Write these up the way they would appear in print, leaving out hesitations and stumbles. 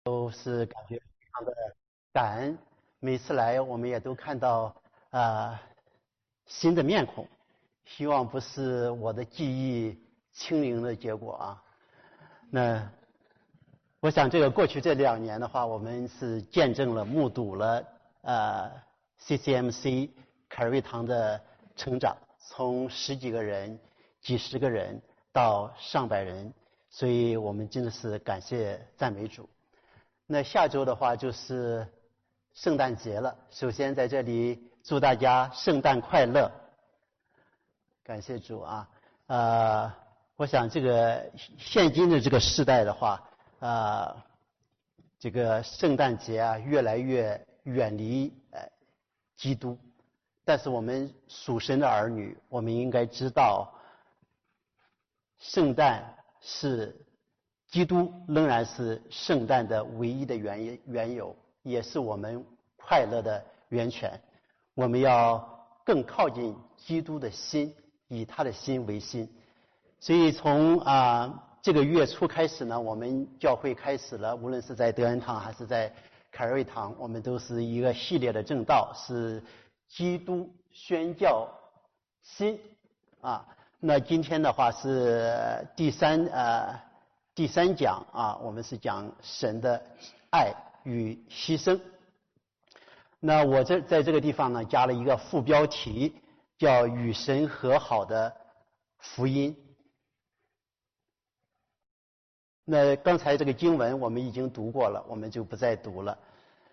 都是感觉非常的感恩。每次来，我们也都看到新的面孔，希望不是我的记忆清零的结果啊。那我想，这个过去这2年的话，我们是见证了、目睹了CCMC 凯瑞堂的成长，从10几个人、几十个人到上百人，所以我们真的是感谢赞美主。那下周的话就是圣诞节了，首先在这里祝大家圣诞快乐，感谢主啊！我想这个现今的这个时代的话，这个圣诞节啊越来越远离基督，但是我们属神的儿女，我们应该知道，圣诞是基督仍然是圣诞的唯一的缘由，也是我们快乐的源泉。我们要更靠近基督的心，以他的心为心。所以从这个月初开始呢，我们教会开始了，无论是在德恩堂还是在凯瑞堂，我们都是一个系列的正道，是基督宣教新啊。那今天的话是第三讲啊，我们是讲神的爱与牺牲。那我在这个地方呢加了一个副标题，叫与神和好的福音。那刚才这个经文我们已经读过了，我们就不再读了。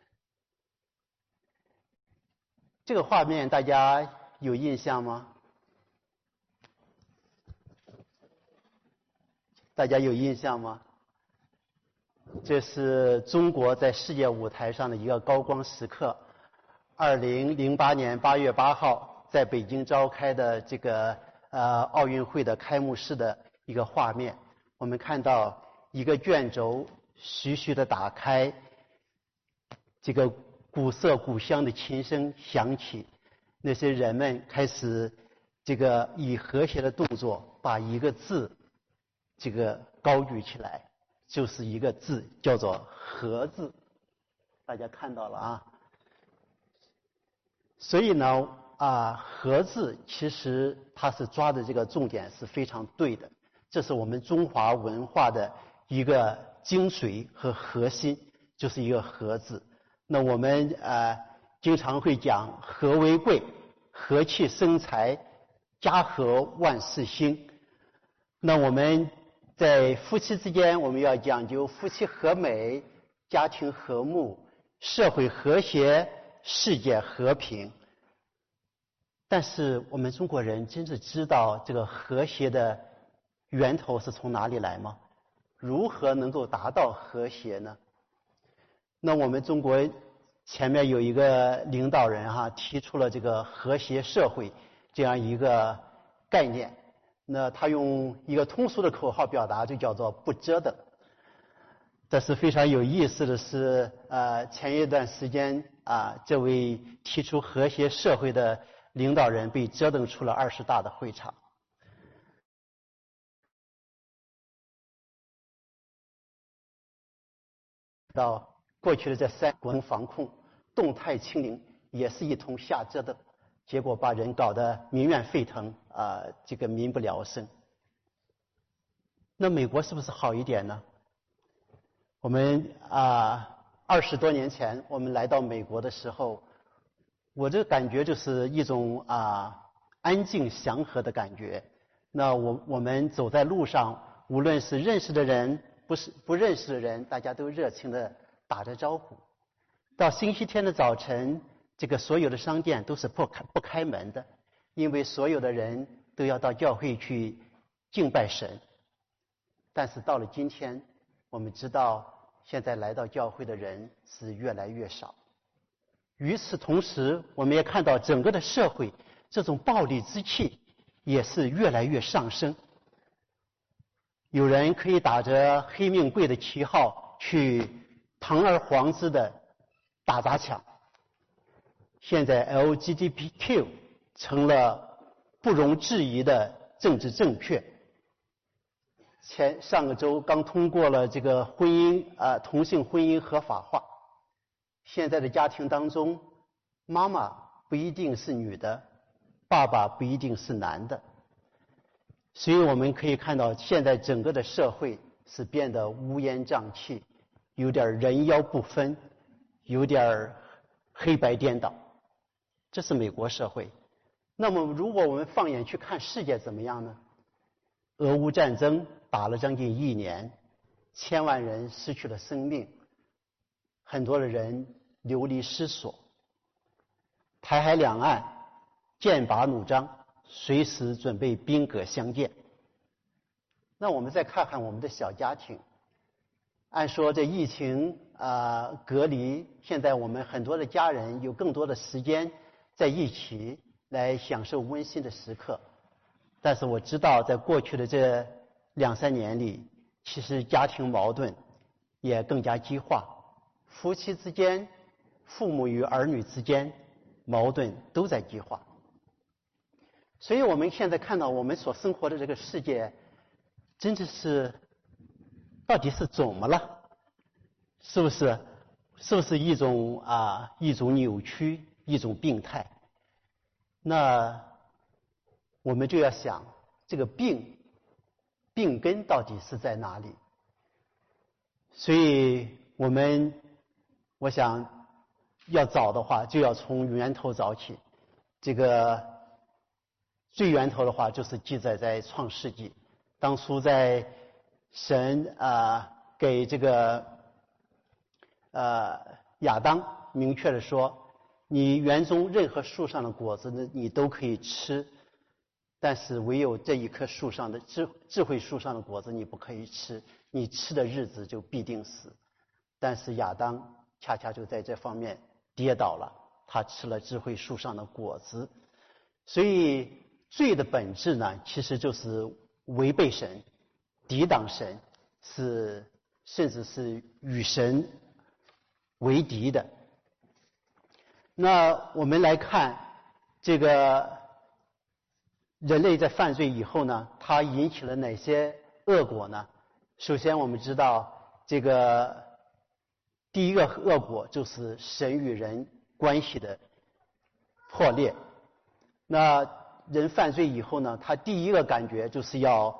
这个画面大家有印象吗？大家有印象吗？这是中国在世界舞台上的一个高光时刻。2008年8月8号在北京召开的这个奥运会的开幕式的一个画面，我们看到一个卷轴徐徐地打开，这个古色古香的琴声响起，那些人们开始这个以和谐的动作把一个字这个高举起来，就是一个字叫做和字，大家看到了啊。所以呢和字其实它是抓的这个重点是非常对的，这是我们中华文化的一个精髓和核心，就是一个和字。那我们经常会讲和为贵，和气生财，家和万事兴。那我们在夫妻之间，我们要讲究夫妻和美，家庭和睦，社会和谐，世界和平。但是我们中国人真是知道这个和谐的源头是从哪里来吗？如何能够达到和谐呢？那我们中国前面有一个领导人提出了这个和谐社会这样一个概念，那他用一个通俗的口号表达，就叫做不折腾。这是非常有意思的是前一段时间这位提出和谐社会的领导人被折腾出了20大的会场。到过去的这3国防控动态清零也是一通下折腾，结果把人搞得民怨沸腾这个民不聊生。那美国是不是好一点呢？我们20多年前我们来到美国的时候，我这感觉就是一种安静祥和的感觉。那我们走在路上，无论是认识的人不认识的人，大家都热情地打着招呼。到星期天的早晨，这个所有的商店都是不开门的，因为所有的人都要到教会去敬拜神。但是到了今天，我们知道现在来到教会的人是越来越少。与此同时，我们也看到整个的社会这种暴力之气也是越来越上升。有人可以打着黑命贵的旗号去堂而皇之的打砸抢。现在 LGBTQ 成了不容置疑的政治正确。 上个周刚通过了这个婚姻同性婚姻合法化。现在的家庭当中，妈妈不一定是女的，爸爸不一定是男的。所以我们可以看到，现在整个的社会是变得乌烟瘴气，有点人妖不分，有点黑白颠倒。这是美国社会。那么如果我们放眼去看世界怎么样呢？俄乌战争打了将近1年，千万人失去了生命，很多的人流离失所。台海两岸剑拔弩张，随时准备兵戈相见。那我们再看看我们的小家庭，按说这疫情隔离，现在我们很多的家人有更多的时间在一起来享受温馨的时刻。但是我知道，在过去的这2、3年里，其实家庭矛盾也更加激化，夫妻之间、父母与儿女之间矛盾都在激化。所以我们现在看到我们所生活的这个世界，真的是到底是怎么了？是不是一种扭曲，一种病态？那我们就要想，这个病根到底是在哪里？所以我想要找的话，就要从源头找起。这个最源头的话，就是记载在创世纪。当初在神给这个亚当明确的说，你园中任何树上的果子呢，你都可以吃，但是唯有这一棵树上的智慧树上的果子你不可以吃，你吃的日子就必定死。但是亚当恰恰就在这方面跌倒了，他吃了智慧树上的果子。所以罪的本质呢，其实就是违背神、抵挡神，甚至是与神为敌的。那我们来看这个人类在犯罪以后呢，它引起了哪些恶果呢？首先我们知道，这个第一个恶果就是神与人关系的破裂。那人犯罪以后呢，他第一个感觉就是要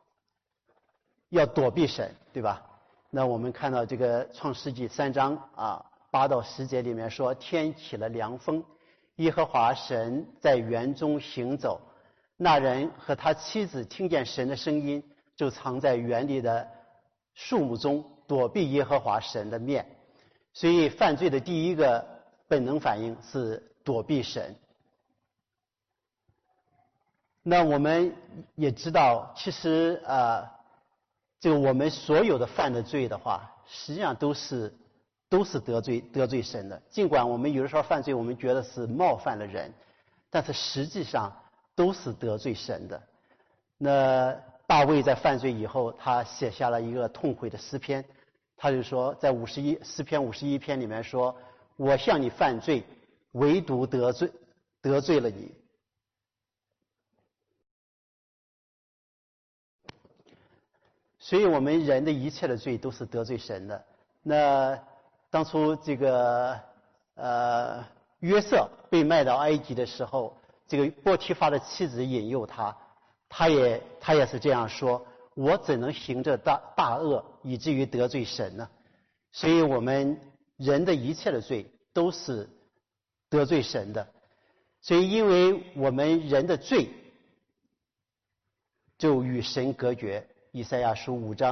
躲避神，对吧？那我们看到这个创世纪3章8到10节里面说，天起了凉风，耶和华神在园中行走，那人和他妻子听见神的声音，就藏在园里的树木中，躲避耶和华神的面。所以犯罪的第一个本能反应是躲避神。那我们也知道，其实这个我们所有的犯的罪的话，实际上都是得罪神的。尽管我们有的时候犯罪，我们觉得是冒犯了人，但是实际上都是得罪神的。那大卫在犯罪以后，他写下了一个痛悔的诗篇，他就说，在诗篇51篇里面说，我向你犯罪，唯独得罪了你。所以我们人的一切的罪都是得罪神的。那当初这个约瑟被卖到埃及的时候，这个波提乏的妻子引诱他也是这样说，我怎能行这大恶，以至于得罪神呢？所以我们人的一切的罪都是得罪神的。所以因为我们人的罪就与神隔绝。以赛亚书59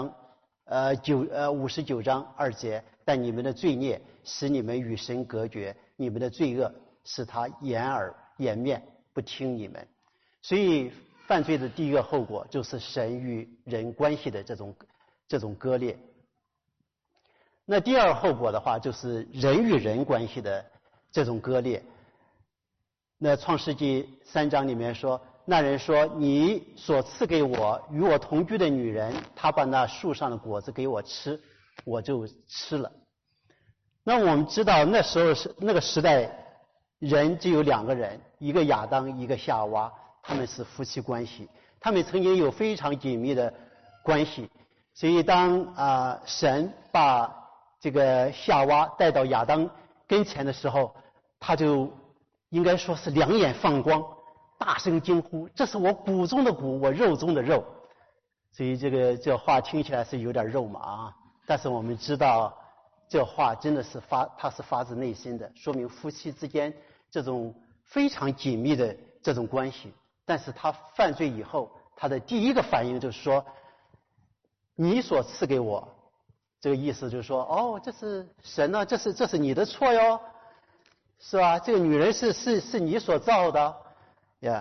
章2节，但你们的罪孽使你们与神隔绝，你们的罪恶使他掩耳掩面，不听你们。所以犯罪的第一个后果就是神与人关系的这种割裂。那第二后果的话，就是人与人关系的这种割裂。那创世纪3章里面说，那人说，你所赐给我与我同居的女人，她把那树上的果子给我吃，我就吃了。那我们知道那时候那个时代，人只有2个人，一个亚当，一个夏娃，他们是夫妻关系，他们曾经有非常紧密的关系。所以当神把这个夏娃带到亚当跟前的时候，他就应该说是两眼放光，大声惊呼：“这是我骨中的骨，我肉中的肉。”所以这话听起来是有点肉麻啊，但是我们知道这话真的是它是发自内心的，说明夫妻之间这种非常紧密的这种关系。但是他犯罪以后，他的第一个反应就是说：“你所赐给我。”这个意思就是说，哦，这是神啊，这是你的错哟，是吧？这个女人是你所造的呀，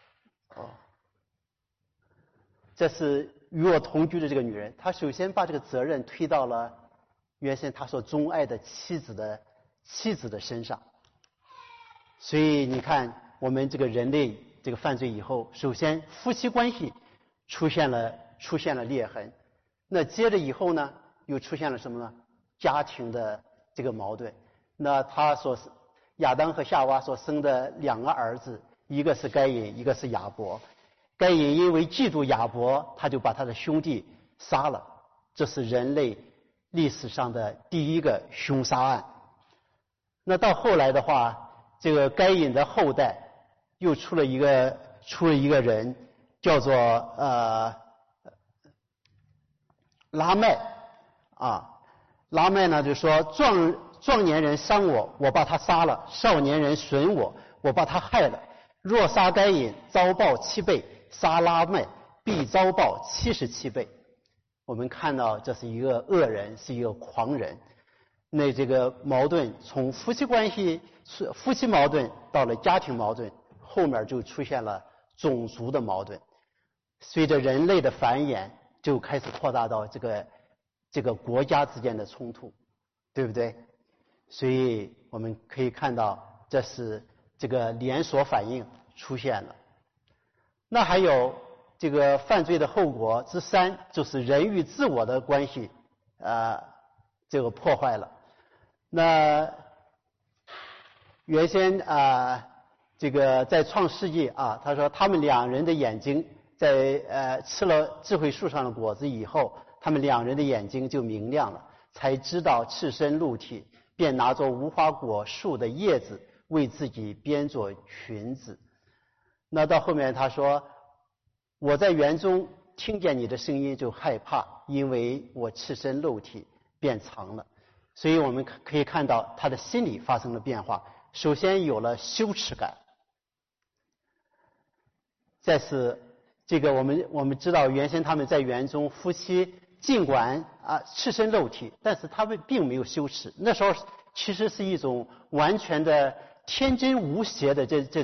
这是与我同居的这个女人，她首先把这个责任推到了原先她所钟爱的妻子的身上。所以你看，我们这个人类这个犯罪以后，首先夫妻关系出现了裂痕，那接着以后呢，又出现了什么呢？家庭的这个矛盾。那亚当和夏娃所生的两个儿子，一个是该隐，一个是亚伯。该隐因为嫉妒亚伯，他就把他的兄弟杀了，这是人类历史上的第一个凶杀案。那到后来的话，这个该隐的后代又出了一个人，叫做拉麦啊。拉麦呢就说壮年人伤我，我把他杀了；少年人损我，我把他害了。若杀该隐，遭报7倍；杀拉麦，必遭报77倍。我们看到这是一个恶人，是一个狂人。那这个矛盾从夫妻矛盾到了家庭矛盾，后面就出现了种族的矛盾。随着人类的繁衍，就开始扩大到这个国家之间的冲突，对不对？所以我们可以看到，这是这个连锁反应出现了。那还有这个犯罪的后果之3，就是人与自我的关系这个破坏了。那原先这个在创世纪他说他们两人的眼睛在吃了智慧树上的果子以后，他们两人的眼睛就明亮了，才知道赤身露体，便拿着无花果树的叶子为自己编做裙子。那到后面他说，我在园中听见你的声音就害怕，因为我赤身露体便藏了。所以我们可以看到他的心理发生了变化，首先有了羞耻感。再是这个我们知道原先他们在园中夫妻尽管赤身露体，但是他们并没有羞耻，那时候其实是一种完全的天真无邪的这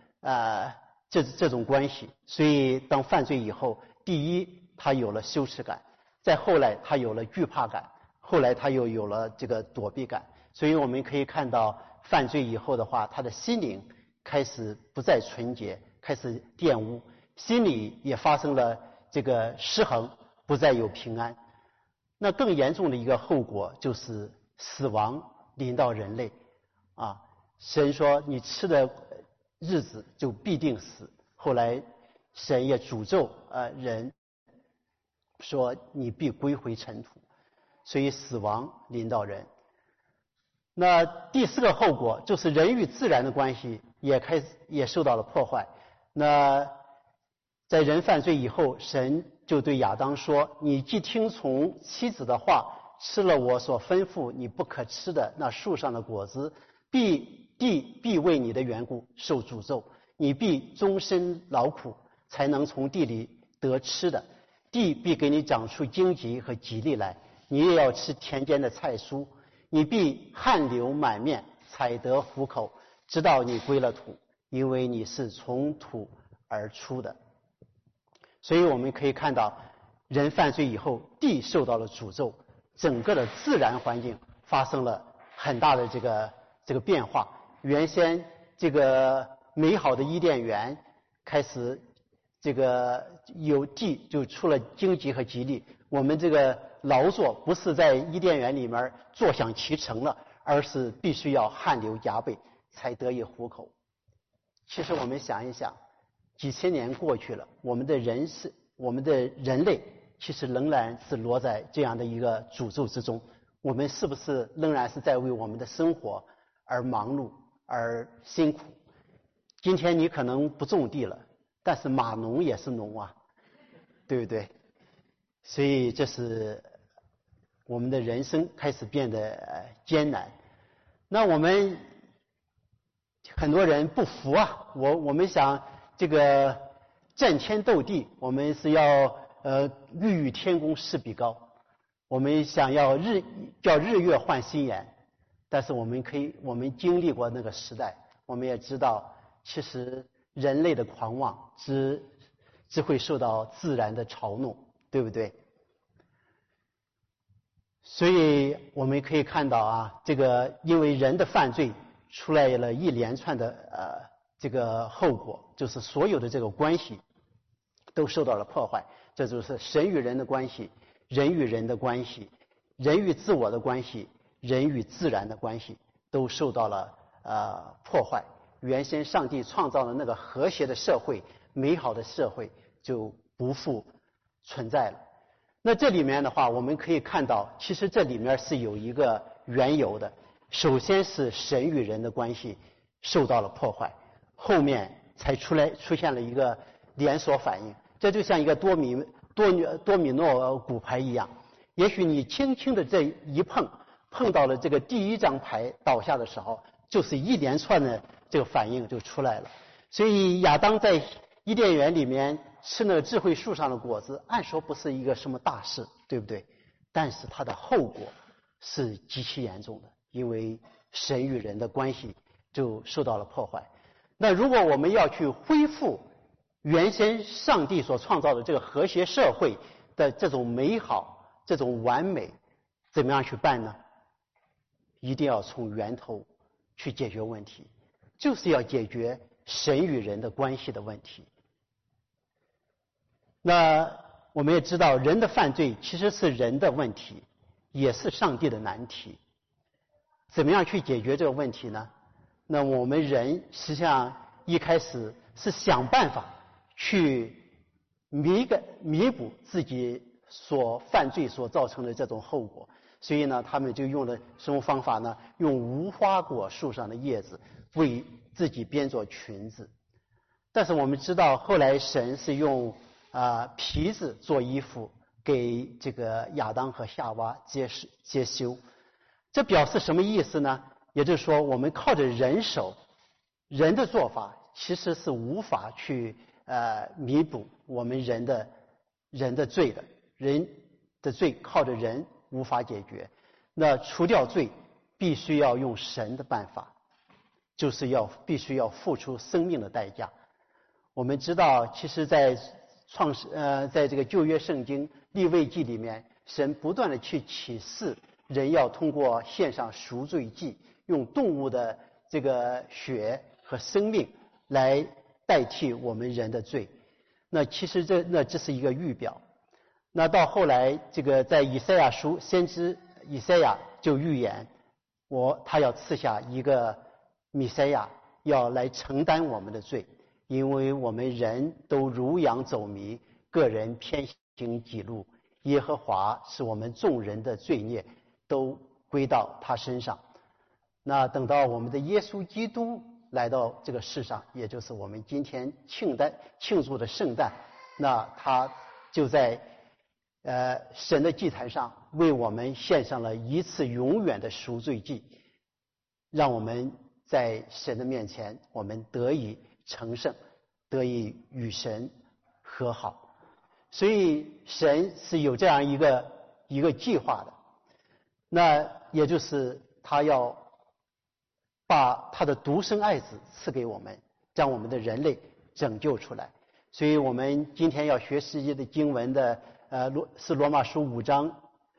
种关系。所以当犯罪以后，第一他有了羞耻感，再后来他有了惧怕感，后来他又有了这个躲避感。所以我们可以看到犯罪以后的话，他的心灵开始不再纯洁，开始玷污，心里也发生了这个失衡，不再有平安。那更严重的一个后果就是死亡临到人类神说你吃的日子就必定死。后来神也诅咒人说你必归回尘土，所以死亡临到人。那第4个后果就是人与自然的关系也受到了破坏。那在人犯罪以后，神就对亚当说，你既听从妻子的话，吃了我所吩咐你不可吃的那树上的果子，地必为你的缘故受诅咒，你必终身劳苦，才能从地里得吃的，地必给你长出荆棘和棘藜来，你也要吃田间的菜蔬，你必汗流满面，采得糊口，直到你归了土，因为你是从土而出的。所以我们可以看到，人犯罪以后，地受到了诅咒，整个的自然环境发生了很大的这个变化。原先这个美好的伊甸园开始这个有地就出了荆棘和棘藜，我们这个劳作不是在伊甸园里面坐享其成了，而是必须要汗流浃背才得以糊口。其实我们想一想，几千年过去了，我们的人类其实仍然是落在这样的一个诅咒之中。我们是不是仍然是在为我们的生活而忙碌而辛苦？今天你可能不种地了，但是码农也是农啊，对不对？所以这是我们的人生开始变得艰难。那我们很多人不服啊，我们想这个战天斗地，我们是要欲与天公试比高，我们想要叫日月换新颜，但是我们经历过那个时代，我们也知道，其实人类的狂妄只会受到自然的嘲弄，对不对？所以我们可以看到啊，这个因为人的犯罪出来了一连串的这个后果，就是所有的这个关系都受到了破坏。这就是神与人的关系，人与人的关系，人与自我的关系，人与自然的关系都受到了破坏。原先上帝创造的那个和谐的社会、美好的社会就不复存在了。那这里面的话，我们可以看到，其实这里面是有一个缘由的。首先是神与人的关系受到了破坏，后面才出现了一个连锁反应。这就像一个多米诺骨牌一样，也许你轻轻的这一碰到了这个第一张牌倒下的时候，就是一连串的这个反应就出来了。所以亚当在伊甸园里面吃那个智慧树上的果子，按说不是一个什么大事，对不对？但是它的后果是极其严重的，因为神与人的关系就受到了破坏。那如果我们要去恢复原先上帝所创造的这个和谐社会的这种美好、这种完美，怎么样去办呢？一定要从源头去解决问题，就是要解决神与人的关系的问题。那我们也知道，人的犯罪其实是人的问题，也是上帝的难题。怎么样去解决这个问题呢？那我们人实际上一开始是想办法去弥补自己所犯罪所造成的这种后果，所以呢，他们就用了什么方法呢？用无花果树上的叶子为自己编做裙子。但是我们知道，后来神是用皮子做衣服给这个亚当和夏娃接修。这表示什么意思呢？也就是说，我们靠着人的做法其实是无法去弥补我们人的罪的，人的罪靠着人无法解决。那除掉罪，必须要用神的办法，就是必须要付出生命的代价。我们知道，其实在在这个旧约圣经利未记里面，神不断的去启示人要通过献上赎罪祭，用动物的这个血和生命来代替我们人的罪。那其实这是一个预表。那到后来，这个在以赛亚书，先知以赛亚就预言，他要赐下一个弥赛亚，要来承担我们的罪。因为我们人都如羊走迷，个人偏行己路，耶和华使我们众人的罪孽都归到他身上。那等到我们的耶稣基督来到这个世上，也就是我们今天庆祝的圣诞，那他就在神的祭坛上为我们献上了一次永远的赎罪祭，让我们在神的面前我们得以成圣，得以与神和好。所以神是有这样一个计划的，那也就是他要把他的独生爱子赐给我们，将我们的人类拯救出来。所以我们今天要学习的经文的是罗马书5章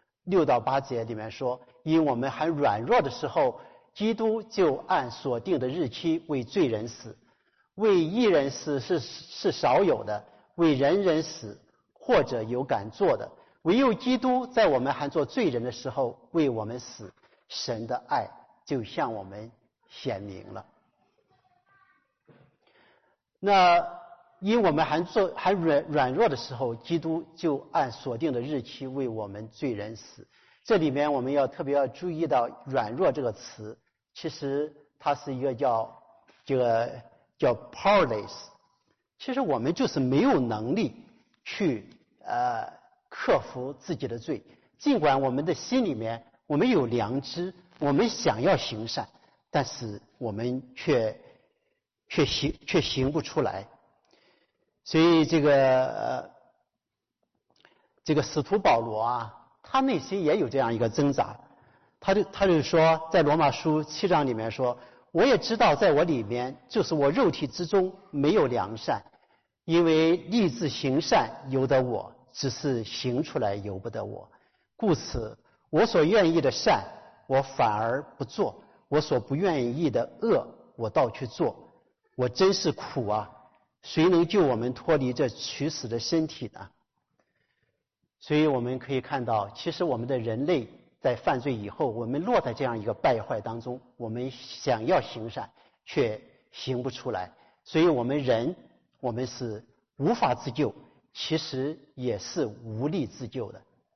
6到8节里面说，因我们还软弱的时候，基督就按所定的日期为罪人死。为义人死是少有的，为人人死或者有敢做的，唯有基督在我们还做罪人的时候为我们死，神的爱就向我们显明了。那因我们还软弱的时候，基督就按所定的日期为我们罪人死。这里面我们特别要注意到"软弱"这个词，其实它是一个叫 powerless。其实我们就是没有能力去克服自己的罪，尽管我们的心里面我们有良知，我们想要行善，但是我们却行不出来。所以这个使徒保罗啊，他内心也有这样一个挣扎。他就说，在罗马书7章里面说，我也知道在我里面，就是我肉体之中没有良善，因为立志行善由得我，只是行出来由不得我。故此我所愿意的善我反而不做，我所不愿意的恶我倒去做。我真是苦啊，谁能救我们脱离这取死的身体呢？所以我们可以看到，其实我们的人类在犯罪以后，我们落在这样一个败坏当中，我们想要行善却行不出来。所以我们是无法自救，其实也是无力自救的。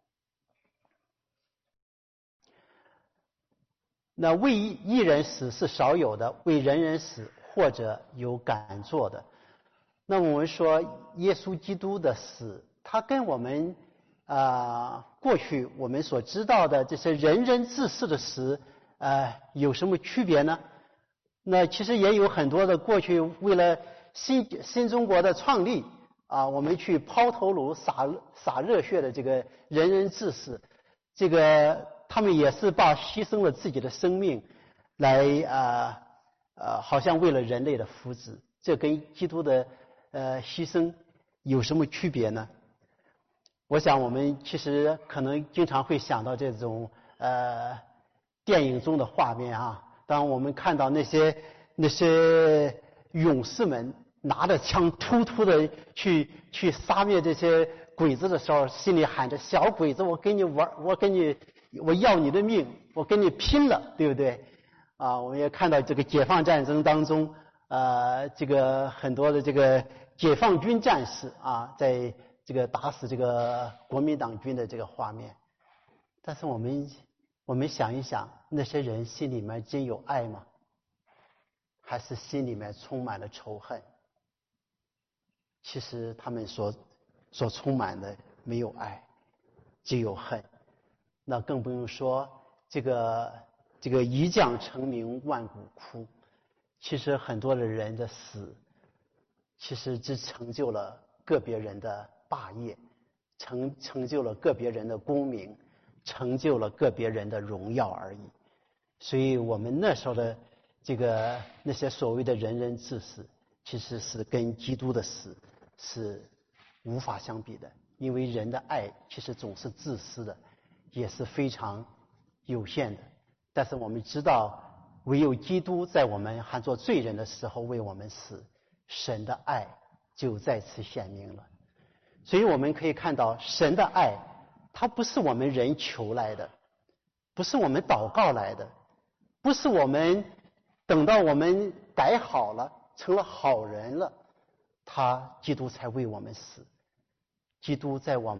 那为一人死是少有的，为人人死或者有敢做的。那我们说耶稣基督的死，他跟我们过去我们所知道的这些人人自死的死有什么区别呢？那其实也有很多的过去为了新中国的创立我们去抛头颅洒热血的这个人人自死，这个他们也是牺牲了自己的生命来好像为了人类的福祉。这跟基督的牺牲有什么区别呢？我想我们其实可能经常会想到这种电影中的画面当我们看到那些勇士们拿着枪突突的去杀灭这些鬼子的时候，心里喊着小鬼子，我跟你玩，我要你的命，我跟你拼了，对不对？我们也看到这个解放战争当中这个很多的这个解放军战士在这个打死这个国民党军的这个画面。但是我们想一想，那些人心里面真有爱吗？还是心里面充满了仇恨？其实他们所充满的没有爱，只有恨。那更不用说这个一将成名万骨枯。其实很多的人的死，其实只成就了个别人的霸业，成就了个别人的功名，成就了个别人的荣耀而已。所以我们那时候的那些所谓的人人自死，其实是跟基督的死是无法相比的。因为人的爱其实总是自私的，也是非常有限的。但是我们知道，唯有基督在我们还做罪人的时候为我们死，神的爱就再次显明了。所以我们可以看到，神的爱它不是我们人求来的，不是我们祷告来的，不是我们等到我们改好了成了好人了，基督才为我们死。基督在我们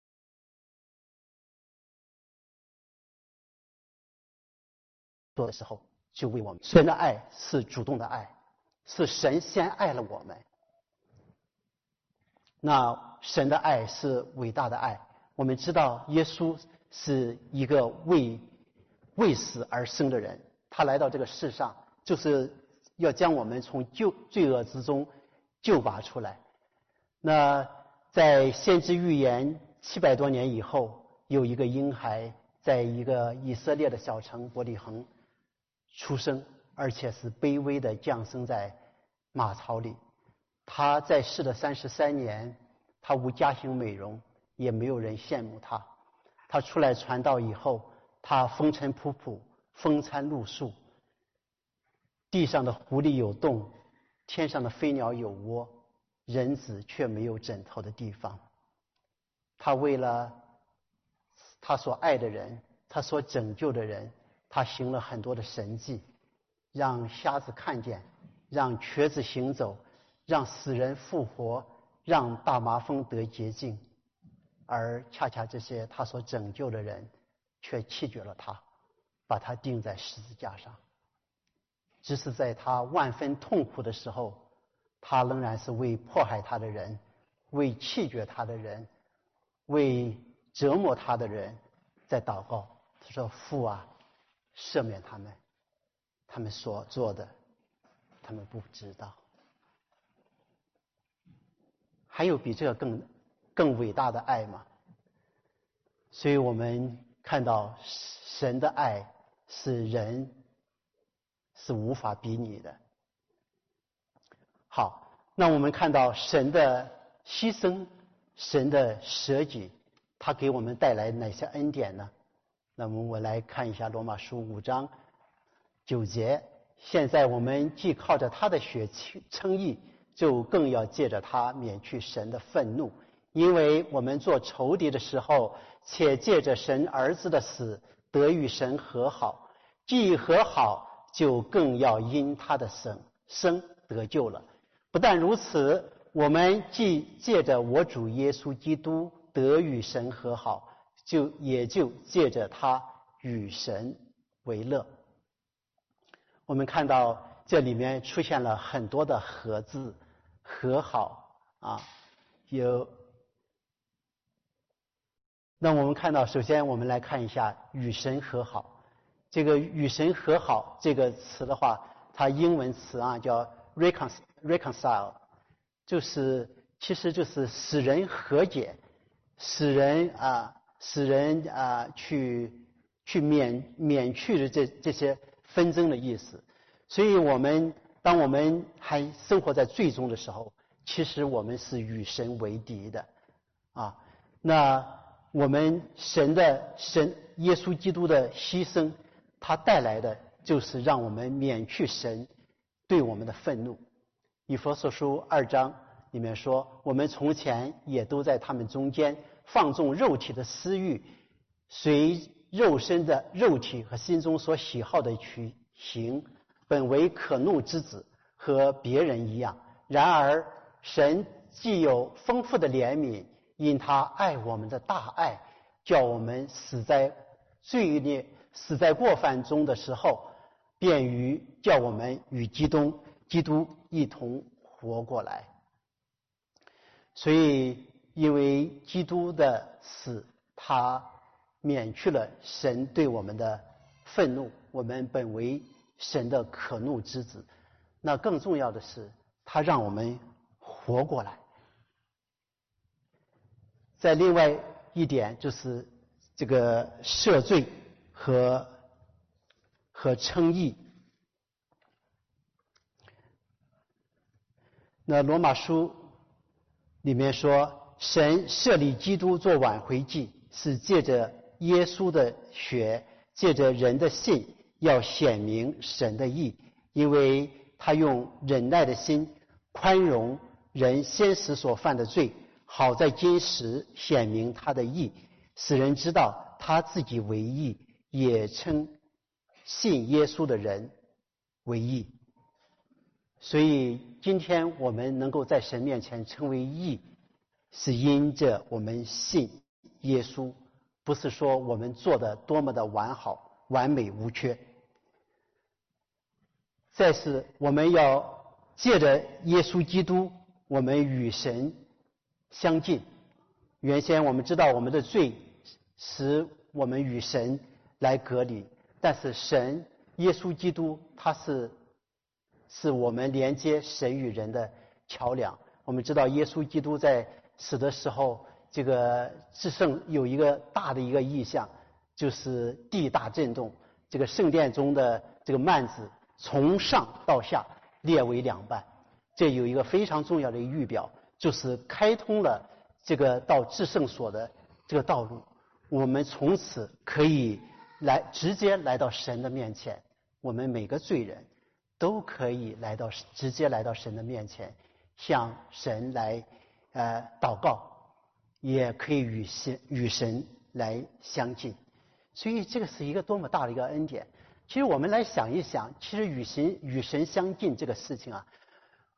做的时候就为我们。神的爱是主动的爱，是神先爱了我们。那神的爱是伟大的爱。我们知道耶稣是一个为死而生的人，他来到这个世上就是要将我们从罪恶之中救拔出来。那在先知预言700多年以后，有一个婴孩在一个以色列的小城伯利恒出生，而且是卑微的降生在马槽里。他在世的33年，他无家庭美容，也没有人羡慕他。他出来传道以后，他风尘仆仆，风餐露宿，地上的狐狸有洞，天上的飞鸟有窝，人子却没有枕头的地方。他为了他所爱的人，他所拯救的人，他行了很多的神迹，让瞎子看见，让瘸子行走， 让死人复活，让大麻风得洁净，而恰恰这些他所拯救的人却弃绝了他，把他钉在十字架上。只是在他万分痛苦的时候，他仍然是为迫害他的人，为弃绝他的人，为折磨他的人在祷告。他说：父啊，赦免他们，他们所做的他们不知道。还有比这个更伟大的爱吗？所以我们看到神的爱是人是无法比拟的。好，那我们看到神的牺牲，神的舍己，他给我们带来哪些恩典呢？那么我来看一下罗马书5章9节。现在我们既靠着他的血称义，就更要借着他免去神的愤怒，因为我们做仇敌的时候，且借着神儿子的死得与神和好，既和好，就更要因他的生得救了。不但如此，我们既借着我主耶稣基督得与神和好，也就借着他与神为乐。我们看到这里面出现了很多的和字，和好啊，那我们看到，首先我们来看一下与神和好。这个与神和好这个词的话，它英文词啊叫 reconcile， 其实就是使人和解，使人去免去的这些纷争的意思。所以当我们还生活在罪中的时候，其实我们是与神为敌的啊。那我们神耶稣基督的牺牲，他带来的就是让我们免去神对我们的愤怒。以弗所书2章里面说，我们从前也都在他们中间放纵肉体的私欲，随肉身的肉体和心中所喜好的去行，本为可怒之子，和别人一样。然而神既有丰富的怜悯，因他爱我们的大爱，叫我们死在罪孽、死在过犯中的时候，便于叫我们与基督一同活过来。所以因为基督的死，他免去了神对我们的愤怒，我们本为神的可怒之子。那更重要的是，他让我们活过来。在另外一点就是这个赦罪和称义。那罗马书里面说，神设立基督做挽回祭，是借着耶稣的血，借着人的信，要显明神的义，因为他用忍耐的心宽容人先时所犯的罪，好在今时显明他的义，使人知道他自己为义，也称信耶稣的人为义。所以今天我们能够在神面前称为义，是因着我们信耶稣，不是说我们做的多么的完好、完美无缺。再是我们要借着耶稣基督，我们与神相近。原先我们知道我们的罪使我们与神来隔离，但是神耶稣基督他是我们连接神与人的桥梁。我们知道耶稣基督在死的时候，这个至圣有一个大的一个意象，就是地大震动，这个圣殿中的这个幔子从上到下裂为两半。这有一个非常重要的预表，就是开通了这个到至圣所的这个道路，我们从此可以直接来到神的面前。我们每个罪人都可以直接来到神的面前，向神来祷告，也可以与神来相近。所以这个是一个多么大的一个恩典。其实我们来想一想，其实与神相近这个事情啊，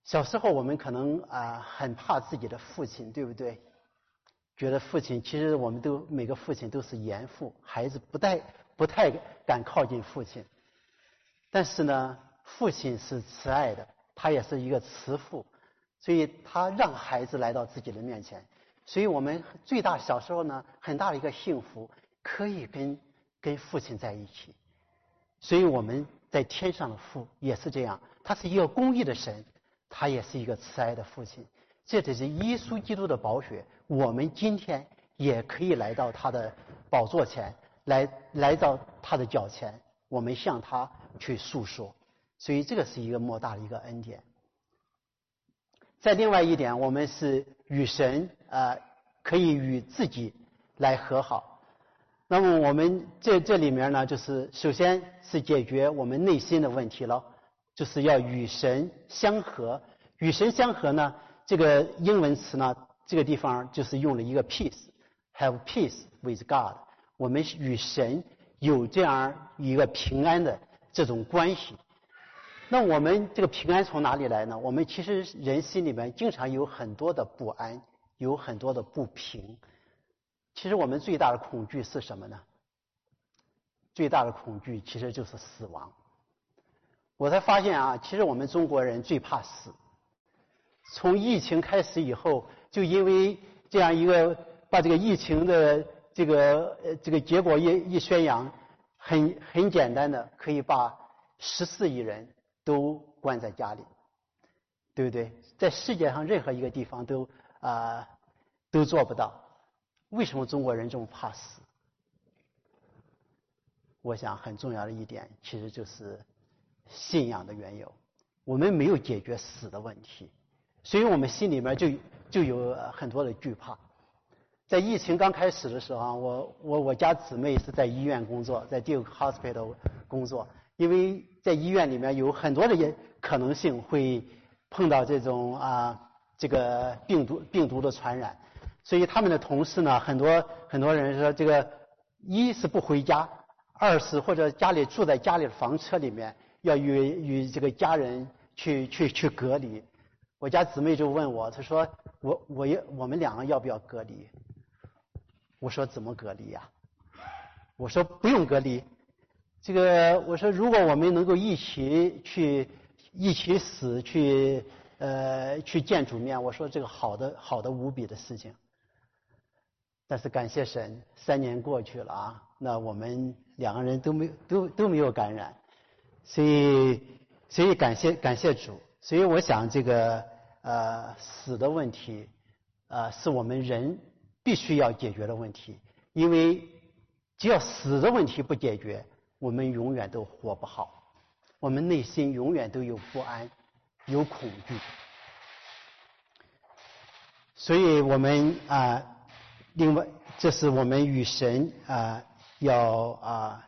小时候我们可能很怕自己的父亲，对不对？觉得父亲，其实我们每个父亲都是严父，孩子不太敢靠近父亲。但是呢，父亲是慈爱的，他也是一个慈父，所以他让孩子来到自己的面前。所以我们小时候呢，很大的一个幸福，可以跟父亲在一起。所以我们在天上的父也是这样，他是一个公义的神，他也是一个慈爱的父亲。这只是耶稣基督的宝血，我们今天也可以来到他的宝座前，来到他的脚前，我们向他去诉说。所以这个是一个莫大的一个恩典。再另外一点，我们是与神可以与自己来和好。那么我们这里面呢，就是首先是解决我们内心的问题了，就是要与神相合。与神相合呢，这个英文词呢，这个地方就是用了一个 peace，have peace with God。我们与神有这样一个平安的这种关系。那我们这个平安从哪里来呢？我们其实人心里面经常有很多的不安，有很多的不平。其实我们最大的恐惧是什么呢？最大的恐惧其实就是死亡。我才发现其实我们中国人最怕死。从疫情开始以后，就因为这样一个把这个疫情的这个结果一宣扬，很简单的可以把14亿人都关在家里，对不对？在世界上任何一个地方都做不到。为什么中国人这么怕死？我想很重要的一点其实就是信仰的缘由。我们没有解决死的问题，所以我们心里面就有很多的惧怕。在疫情刚开始的时候我家姊妹是在医院工作，在 Duke Hospital 工作，因为在医院里面有很多的可能性会碰到这种这个病毒的传染。所以他们的同事呢，很多人说，这个一是不回家，二是或者住在家里的房车里面，要与这个家人去隔离。我家姊妹就问我，她说我们两个要不要隔离？我说怎么隔离呀？我说不用隔离。我说如果我们能够一起死去见主面，我说这个好的无比的事情。但是感谢神，3年过去了那我们两个人都没有感染，所以感谢主。所以我想这个死的问题是我们人必须要解决的问题，因为只要死的问题不解决，我们永远都活不好，我们内心永远都有不安，有恐惧。所以我们另外，这是我们与神要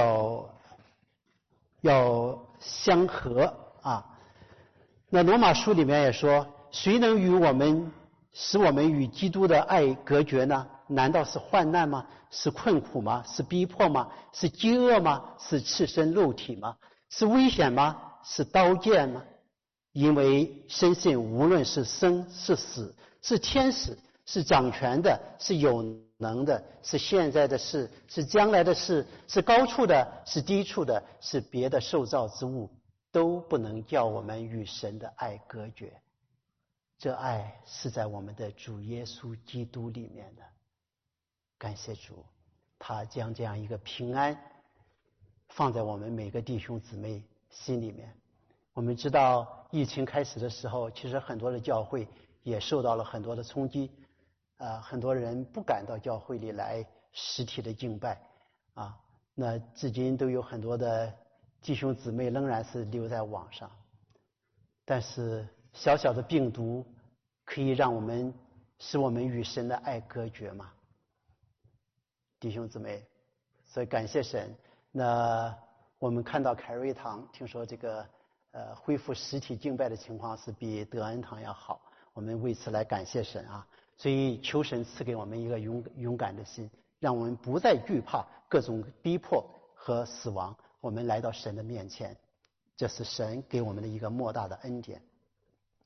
相合那罗马书里面也说，谁能使我们与基督的爱隔绝呢？难道是患难吗？是困苦吗？是逼迫吗？是饥饿吗？是赤身肉体吗？是危险吗？是刀剑吗？因为深信无论是生是死，是天使，是掌权的，是有能的，是现在的事，是将来的事，是高处的，是低处的，是别的受造之物，都不能叫我们与神的爱隔绝。这爱是在我们的主耶稣基督里面的。感谢主，他将这样一个平安放在我们每个弟兄姊妹心里面。我们知道疫情开始的时候，其实很多的教会也受到了很多的冲击，很多人不敢到教会里来实体的敬拜那至今都有很多的弟兄姊妹仍然是留在网上。但是小小的病毒可以使我们与神的爱隔绝吗？弟兄姊妹，所以感谢神。那我们看到凯瑞堂听说这个恢复实体敬拜的情况是比德恩堂要好，我们为此来感谢神所以求神赐给我们一个勇敢的心，让我们不再惧怕各种逼迫和死亡，我们来到神的面前，这是神给我们的一个莫大的恩典。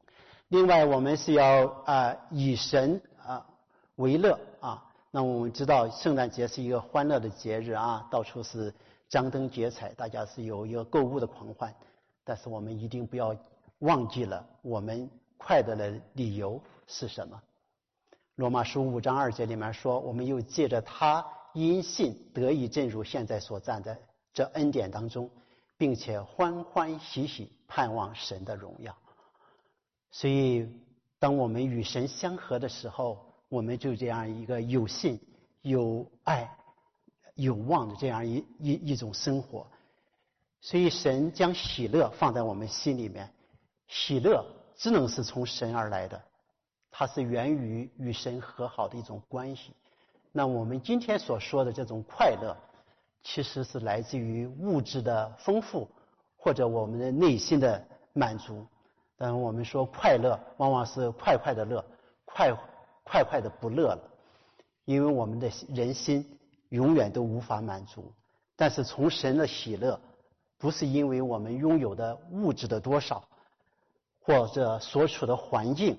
另外，我们是要以神为乐啊。那我们知道圣诞节是一个欢乐的节日啊，到处是张灯结彩，大家是有一个购物的狂欢。但是我们一定不要忘记了我们快乐的理由是什么。罗马书5章2节里面说，我们又借着他因信得以进入现在所站的这恩典当中，并且欢欢喜喜盼望神的荣耀。所以当我们与神相合的时候，我们就这样一个有信有爱有望的这样一种生活。所以神将喜乐放在我们心里面，喜乐只能是从神而来的，它是源于与神和好的一种关系。那我们今天所说的这种快乐，其实是来自于物质的丰富，或者我们的内心的满足。但我们说快乐往往是快快的乐，快快的不乐了，因为我们的人心永远都无法满足。但是从神的喜乐，不是因为我们拥有的物质的多少，或者所处的环境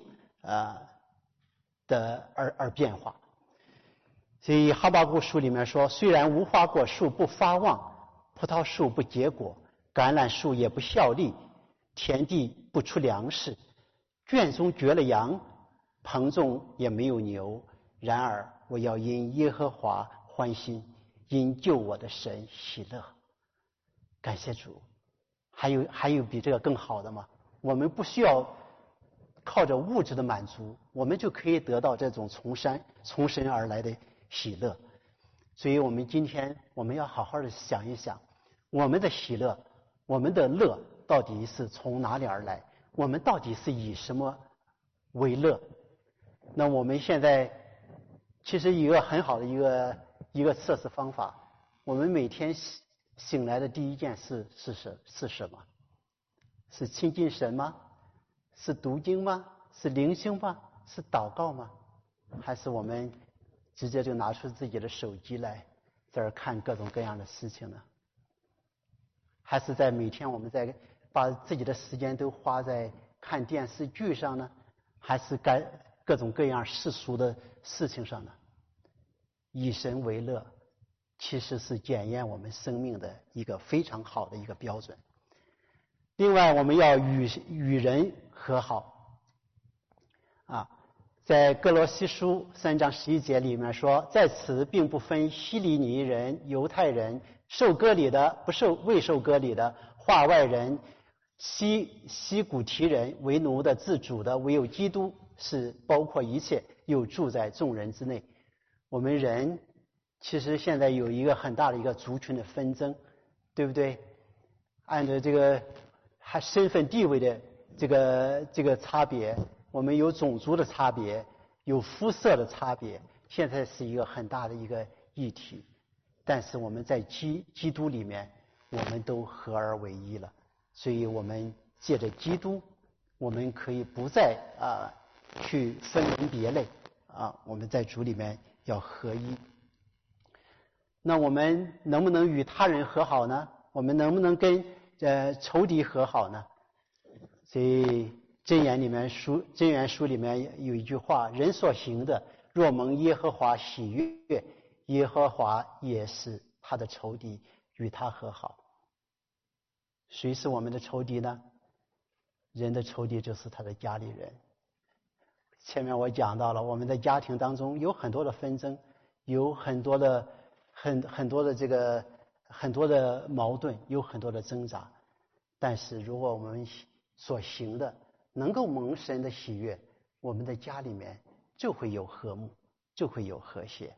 而变化。所以哈巴谷书里面说，虽然无花果树不发旺，葡萄树不结果，橄榄树也不效力，田地不出粮食，圈中绝了羊，棚中也没有牛，然而我要因耶和华欢心，因救我的神喜乐。感谢主。还有比这个更好的吗？我们不需要靠着物质的满足，我们就可以得到这种从神而来的喜乐。所以我们今天我们要好好的想一想，我们的喜乐，我们的乐到底是从哪里而来？我们到底是以什么为乐？那我们现在其实一个很好的一个测试方法，我们每天醒来的第一件事是什么？是亲近神吗？是读经吗？是灵修吗？是祷告吗？还是我们直接就拿出自己的手机来在这看各种各样的事情呢？还是在每天我们在把自己的时间都花在看电视剧上呢？还是各种各样世俗的事情上呢？以神为乐其实是检验我们生命的一个非常好的一个标准。另外，我们要与人和好在哥罗西书3章11节里面说，在此并不分希利尼人、犹太人，受割礼的、未受割礼的，化外人、西古提人，为奴的、自主的，唯有基督是包括一切，又住在众人之内。我们人其实现在有一个很大的一个族群的纷争，对不对？按照这个还身份地位的这个差别，我们有种族的差别，有肤色的差别，现在是一个很大的一个议题。但是我们在基督里面，我们都合而为一了。所以我们借着基督，我们可以不再去分门别类我们在主里面要合一。那我们能不能与他人和好呢？我们能不能跟仇敌和好呢？所以箴言书里面有一句话：人所行的，若蒙耶和华喜悦，耶和华也是他的仇敌，与他和好。谁是我们的仇敌呢？人的仇敌就是他的家里人。前面我讲到了，我们的家庭当中有很多的纷争，有很多的矛盾，有很多的挣扎。但是如果我们所行的能够蒙神的喜悦，我们的家里面就会有和睦，就会有和谐。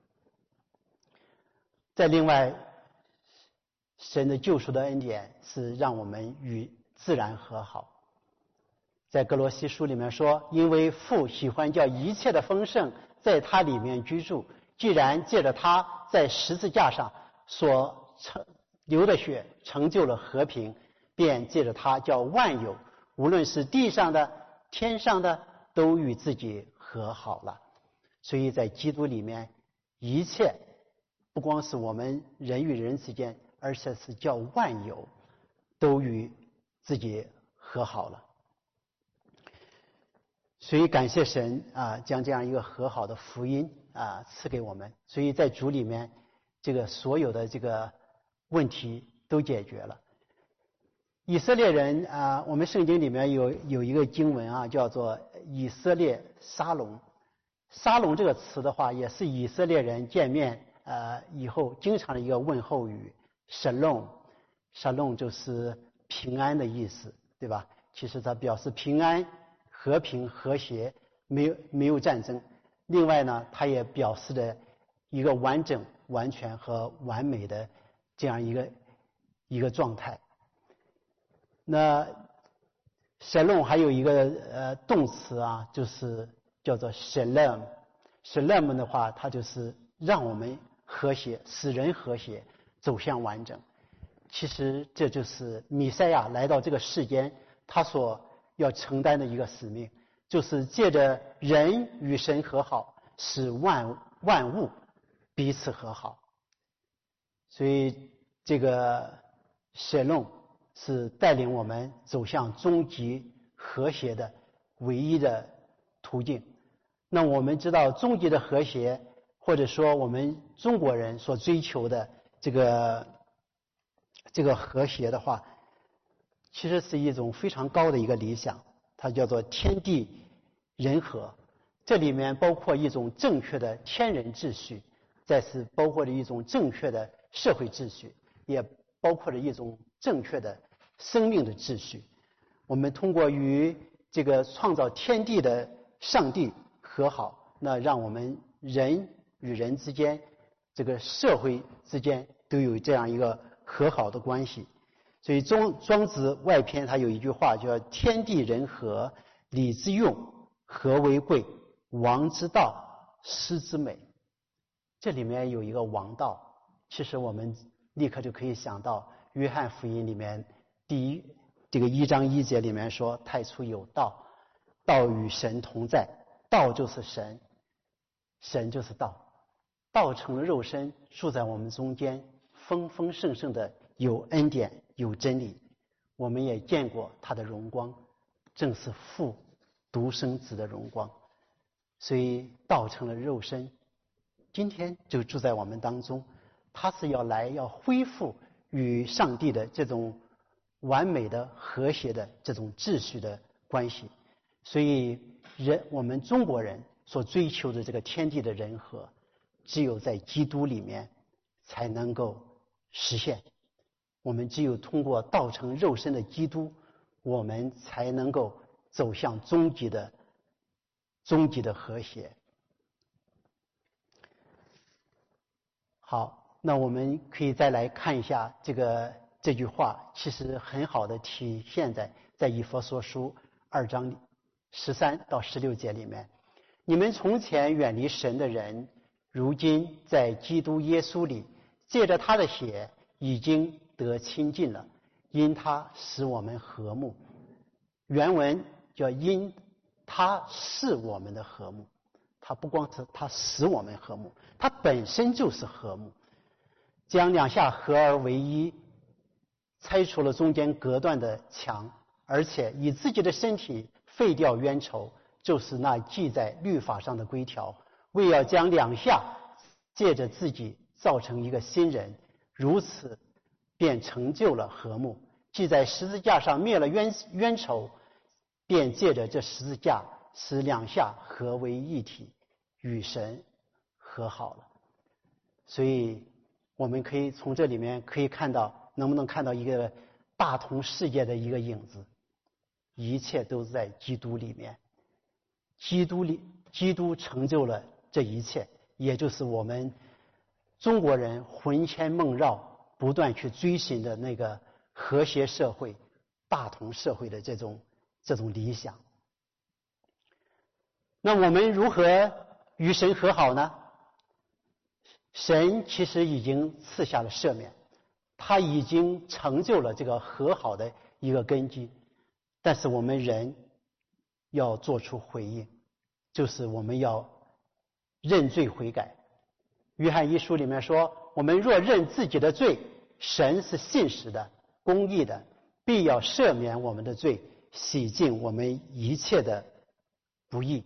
再另外，神的救赎的恩典是让我们与自然和好。在哥罗西书里面说，因为父喜欢叫一切的丰盛在他里面居住，既然借着他在十字架上所流的血成就了和平，便借着他叫万有，无论是地上的天上的，都与自己和好了。所以在基督里面，一切不光是我们人与人之间，而且是叫万有都与自己和好了。 所以感谢神啊，将这样一个和好的福音啊赐给我们。所以在主里面，这个所有的这个问题都解决了。以色列人啊，我们圣经里面有一个经文啊，叫做以色列沙龙。沙龙这个词的话，也是以色列人见面以后经常的一个问候语。shalom 就是平安的意思，对吧？其实它表示平安、和平、和谐，没有战争。另外呢，它也表示着一个完整、完全和完美的这样一个状态。那 shalom 还有一个动词啊，就是叫做 shalom 的话，它就是让我们和谐，使人和谐，走向完整。其实这就是弥赛亚来到这个世间，他所要承担的一个使命，就是借着人与神和好，使万物彼此和好。所以这个 shalom 是带领我们走向终极和谐的唯一的途径。那我们知道终极的和谐，或者说我们中国人所追求的这个和谐的话，其实是一种非常高的一个理想，它叫做天地人和。这里面包括一种正确的天人秩序，再是包括着一种正确的社会秩序，也包括着一种正确的生命的秩序。我们通过与这个创造天地的上帝和好，那让我们人与人之间，这个社会之间都有这样一个和好的关系。所以庄子外篇他有一句话叫天地人和，礼之用，和为贵，王之道，师之美。这里面有一个王道，其实我们立刻就可以想到约翰福音里面这个1章1节里面说，太初有道，道与神同在，道就是神，神就是道，道成了肉身，住在我们中间，丰丰盛盛的有恩典有真理。我们也见过他的荣光，正是父独生子的荣光。所以道成了肉身，今天就住在我们当中。他是要恢复与上帝的这种完美的和谐的这种秩序的关系。所以我们中国人所追求的这个天地的人和，只有在基督里面才能够实现。我们只有通过道成肉身的基督，我们才能够走向终极的和谐。好，那我们可以再来看一下这句话，其实很好的体现在以弗所书2章13到16节里面。你们从前远离神的人，如今在基督耶稣里，借着他的血已经得亲近了，因他使我们和睦。原文叫因他是我们的和睦，他不光是他使我们和睦，他本身就是和睦，将两下合而为一，拆除了中间隔断的墙，而且以自己的身体废掉冤仇，就是那记在律法上的规条，为要将两下借着自己造成一个新人，如此便成就了和睦。既在十字架上灭了冤仇，便借着这十字架使两下合为一体，与神和好了。所以我们可以从这里面可以看到，能不能看到一个大同世界的一个影子？一切都在基督里面，基督成就了这一切，也就是我们中国人魂牵梦绕不断去追寻的那个和谐社会、大同社会的这种理想。那我们如何与神和好呢？神其实已经赐下了赦免，他已经成就了这个和好的一个根基，但是我们人要做出回应，就是我们要认罪悔改。约翰一书里面说，我们若认自己的罪，神是信实的公义的，必要赦免我们的罪，洗净我们一切的不易。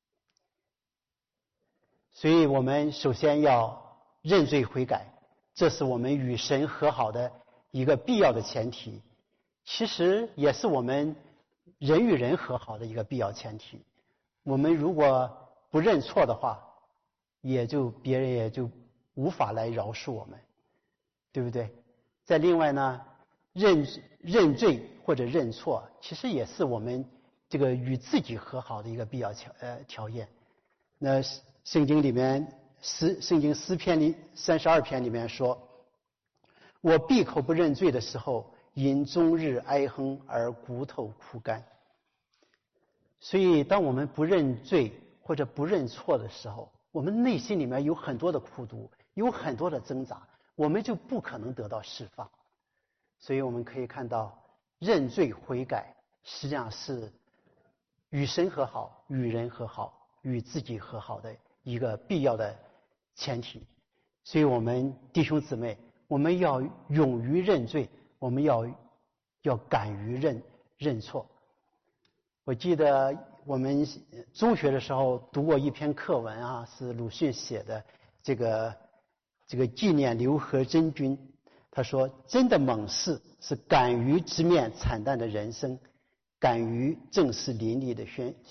所以我们首先要认罪悔改，这是我们与神和好的一个必要的前提，其实也是我们人与人和好的一个必要前提。我们如果不认错的话，别人也就无法来饶恕我们，对不对？再另外呢，认罪或者认错，其实也是我们这个与自己和好的一个必要条件。那圣经里面圣经诗篇里32篇里面说，我闭口不认罪的时候，因终日哀哼而骨头枯干。所以当我们不认罪或者不认错的时候，我们内心里面有很多的苦毒，有很多的挣扎，我们就不可能得到释放。所以我们可以看到，认罪悔改实际上是与神和好、与人和好、与自己和好的一个必要的前提。所以我们弟兄姊妹，我们要勇于认罪，我们要敢于认错。我记得我们中学的时候读过一篇课文啊，是鲁迅写的，这个纪念刘和珍君。他说，真的猛士是敢于直面惨淡的人生，敢于正视淋漓的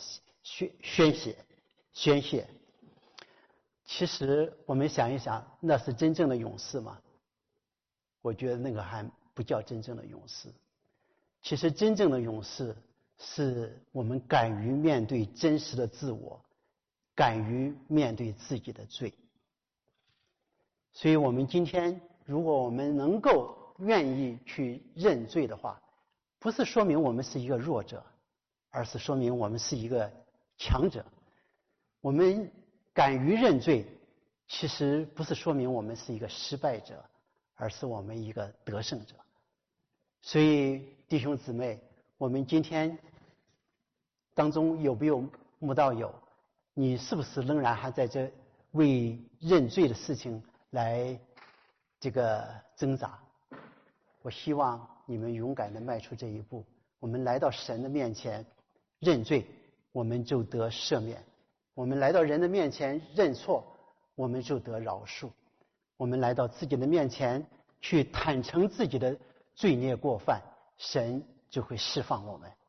宣泄。其实我们想一想，那是真正的勇士吗？我觉得那个还不叫真正的勇士。其实真正的勇士是我们敢于面对真实的自我，敢于面对自己的罪。所以我们今天如果我们能够愿意去认罪的话，不是说明我们是一个弱者，而是说明我们是一个强者。我们敢于认罪，其实不是说明我们是一个失败者，而是我们一个得胜者。所以弟兄姊妹，我们今天当中有没有慕道友，你是不是仍然还在这为认罪的事情来这个挣扎？我希望你们勇敢地迈出这一步，我们来到神的面前认罪，我们就得赦免；我们来到人的面前认错，我们就得饶恕；我们来到自己的面前去坦诚自己的罪孽过犯，神就会释放我们。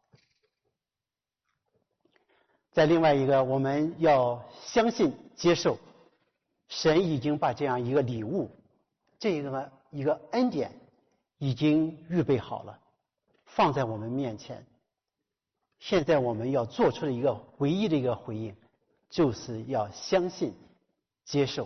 再另外一个，我们要相信接受，神已经把这样一个礼物，这个一个恩典已经预备好了，放在我们面前。现在我们要做出的一个唯一的一个回应，就是要相信接受。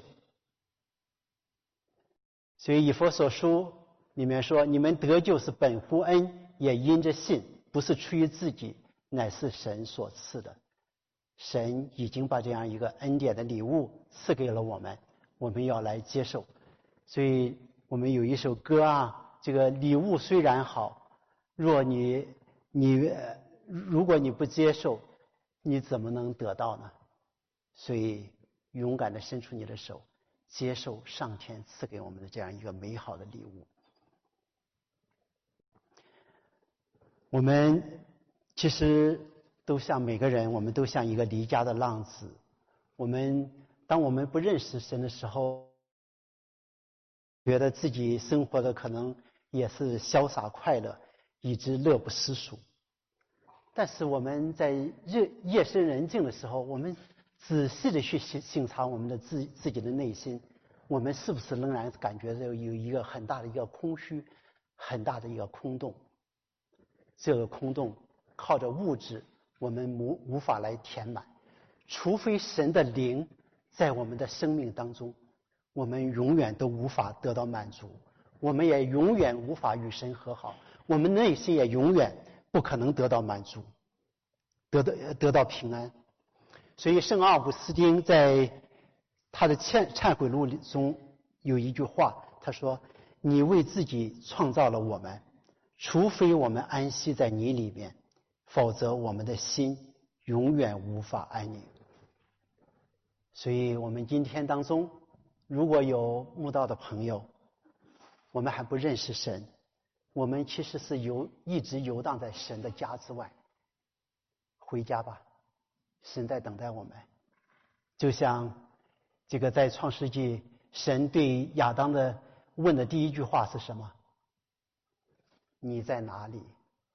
所以以弗所书里面说，你们得救是本乎恩，也因着信，不是出于自己，乃是神所赐的。神已经把这样一个恩典的礼物赐给了我们，我们要来接受。所以我们有一首歌啊，这个礼物虽然好，如果你不接受，你怎么能得到呢？所以勇敢地伸出你的手，接受上天赐给我们的这样一个美好的礼物。我们其实都像每个人，我们都像一个离家的浪子。当我们不认识神的时候，觉得自己生活的可能也是潇洒快乐，以致乐不思蜀。但是我们在夜深人静的时候，我们仔细的去省察我们的自己的内心，我们是不是仍然感觉到有一个很大的一个空虚，很大的一个空洞？这个空洞靠着物质我们无法来填满，除非神的灵在我们的生命当中，我们永远都无法得到满足，我们也永远无法与神和好，我们内心也永远不可能得到满足，得到平安。所以圣奥古斯丁在他的忏悔录中有一句话，他说，你为自己创造了我们，除非我们安息在你里面，否则我们的心永远无法安宁。所以我们今天当中如果有慕道的朋友，我们还不认识神，我们其实是一直游荡在神的家之外。回家吧， 神在等待我们。就像这个在创世纪，神对亚当的问的第一句话是什么？你在哪里？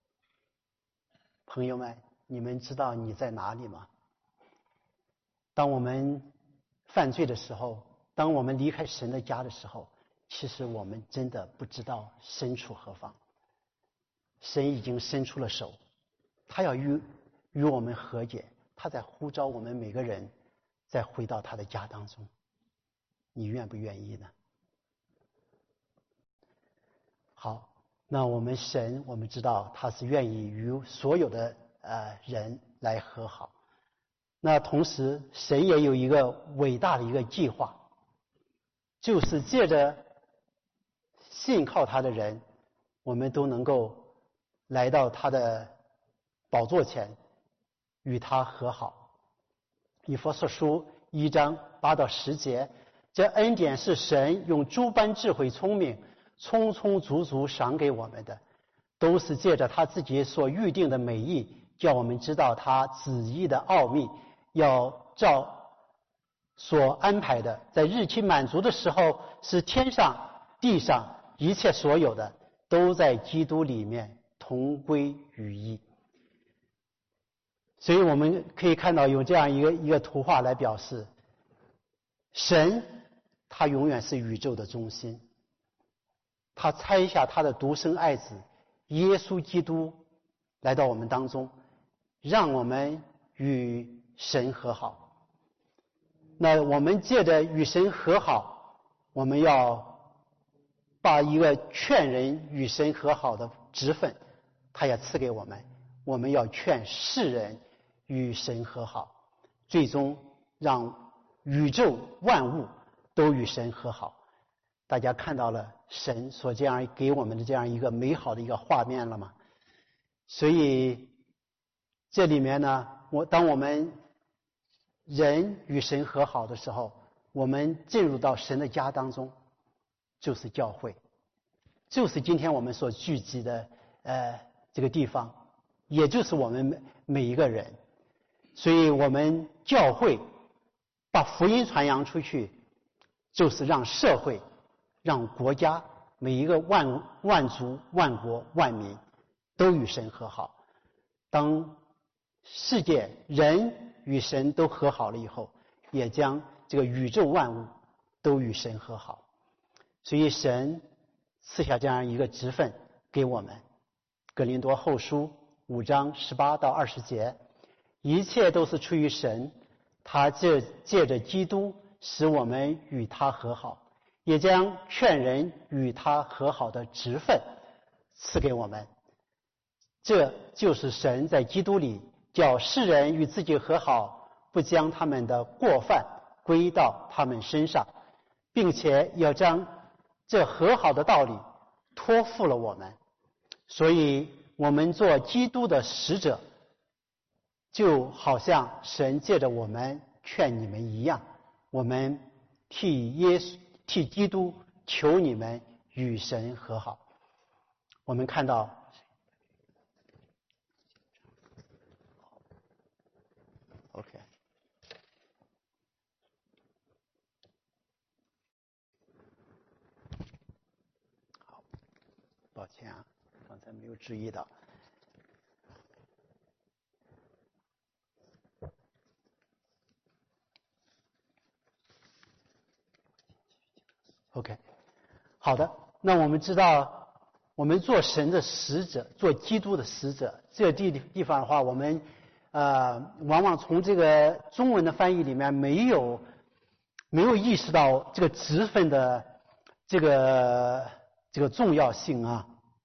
朋友们，你们知道你在哪里吗？当我们犯罪的时候，当我们离开神的家的时候，其实我们真的不知道身处何方。神已经伸出了手，他要与我们和解，他在呼召我们每个人再回到他的家当中。你愿不愿意呢？好，那我们神，我们知道他是愿意与所有的人来和好。那同时神也有一个伟大的一个计划，就是借着信靠他的人，我们都能够来到他的宝座前，与他和好。以弗所书1章8到10节，这恩典是神用诸般智慧聪明充充足足赏给我们的，都是借着他自己所预定的美意，叫我们知道他旨意的奥秘，要照所安排的，在日期满足的时候，使天上地上一切所有的都在基督里面同归于一。所以我们可以看到有这样一个图画来表示，神他永远是宇宙的中心，他差下他的独生爱子耶稣基督来到我们当中，让我们与神和好。那我们借着与神和好，我们要把一个劝人与神和好的职分他也赐给我们，我们要劝世人与神和好，最终让宇宙万物都与神和好。大家看到了神所这样给我们的这样一个美好的一个画面了吗？所以这里面呢，当我们人与神和好的时候，我们进入到神的家当中，就是教会，就是今天我们所聚集的这个地方，也就是我们每一个人。所以我们教会把福音传扬出去，就是让社会让国家每一个万族万国万民都与神和好。当世界人与神都和好了以后，也将这个宇宙万物都与神和好。所以神赐下这样一个职分给我们。哥林多后书5章18到20节，一切都是出于神，他借着基督使我们与他和好，也将劝人与他和好的职分赐给我们。这就是神在基督里叫世人与自己和好，不将他们的过犯归到他们身上，并且要将这和好的道理托付了我们。所以我们做基督的使者，就好像神借着我们劝你们一样，我们替基督求你们与神和好。我们看到OK， 好，抱歉啊，刚才没有注意到。OK， 好的。那我们知道，我们做神的使者，做基督的使者，这个地方的话，我们往往从这个中文的翻译里面没有意识到这个职分的这个重要性啊。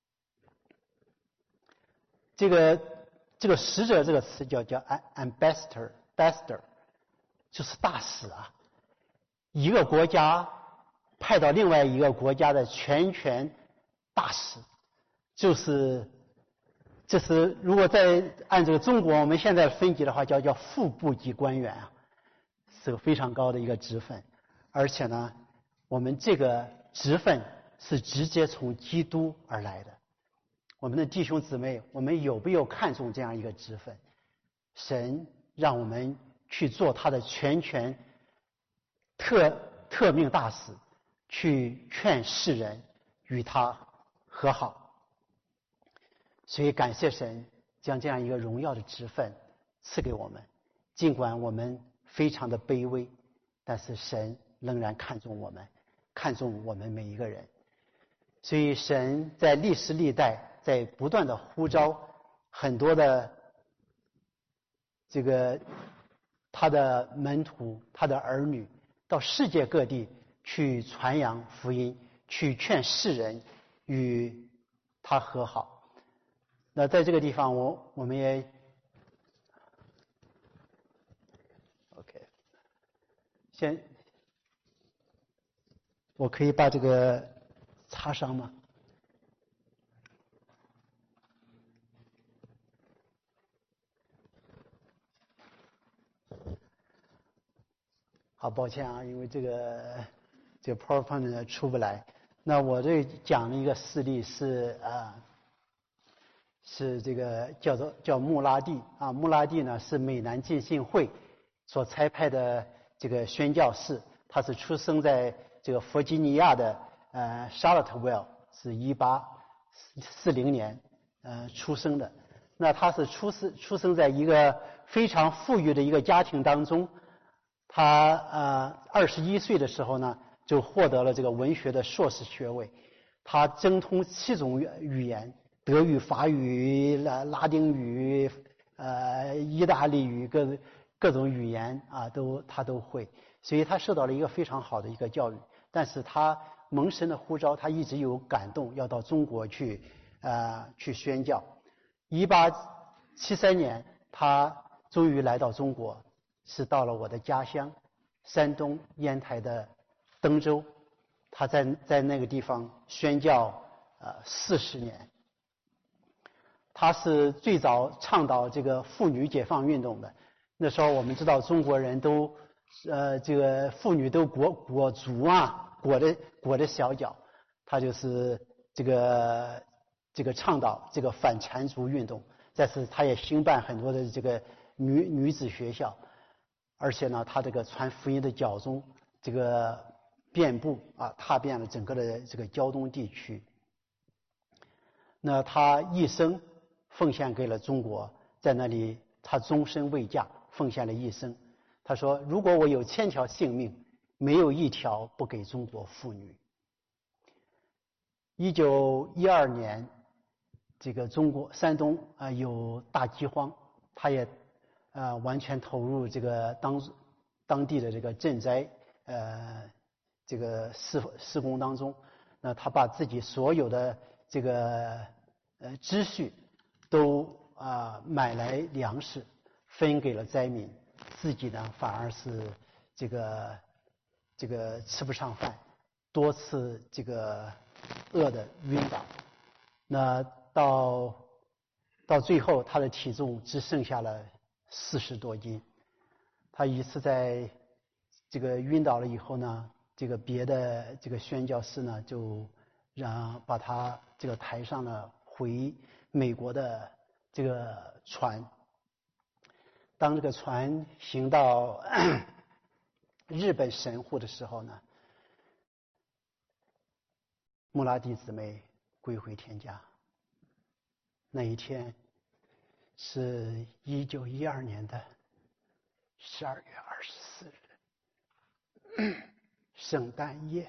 这个使者这个词叫 ambassador， 就是大使啊。一个国家派到另外一个国家的全权大使，这是如果按这个中国我们现在分级的话，叫副部级官员啊，是个非常高的一个职分。而且呢，我们这个职分是直接从基督而来的。我们的弟兄姊妹，我们有没有看重这样一个职分？神让我们去做他的全权特命大使，去劝世人与他和好。所以感谢神将这样一个荣耀的职分赐给我们，尽管我们非常的卑微，但是神仍然看重我们，看重我们每一个人。所以神在历史历代在不断的呼召很多的他的门徒，他的儿女到世界各地去传扬福音，去劝世人与他和好。那在这个地方我们也 OK， 我可以把这个插上吗？好，抱歉啊，因为这个 PowerPoint 出不来。那我这讲的一个事例是这个叫穆拉蒂啊，穆拉蒂呢是美南浸信会所差派的这个宣教士，他是出生在这个弗吉尼亚的Charlottesville， 是1840年出生的。那他是出生在一个非常富裕的一个家庭当中。他21岁的时候呢，就获得了这个文学的硕士学位。他精通7种语言，德语、法语、拉丁语、意大利语，各种语言啊，他都会。所以他受到了一个非常好的一个教育。但是他蒙神的呼召，他一直有感动，要到中国去宣教。1873年，他终于来到中国。是到了我的家乡山东烟台的登州，他在那个地方宣教40年。他是最早倡导这个妇女解放运动的。那时候我们知道中国人都这个妇女都裹足啊，裹着小脚，他就是这个倡导这个反缠足运动。再是他也兴办很多的这个女子学校。而且呢，他这个传福音的脚踪，这个遍布啊，踏遍了整个的这个胶东地区。那他一生奉献给了中国，在那里他终身未嫁，奉献了一生。他说：“如果我有1000条性命，没有一条不给中国妇女。”1912年，这个山东有大饥荒，他也完全投入这个当地的这个赈灾这个施工当中。那他把自己所有的这个积蓄都买来粮食分给了灾民，自己呢反而是这个吃不上饭，多次这个饿得晕倒。那到最后，他的体重只剩下了40多斤。他一次在这个晕倒了以后呢，这个别的这个宣教士呢就把他这个抬上了回美国的这个船。当这个船行到日本神户的时候呢，穆拉蒂姊妹归回天家。那一天是1912年的12月24日，圣诞夜。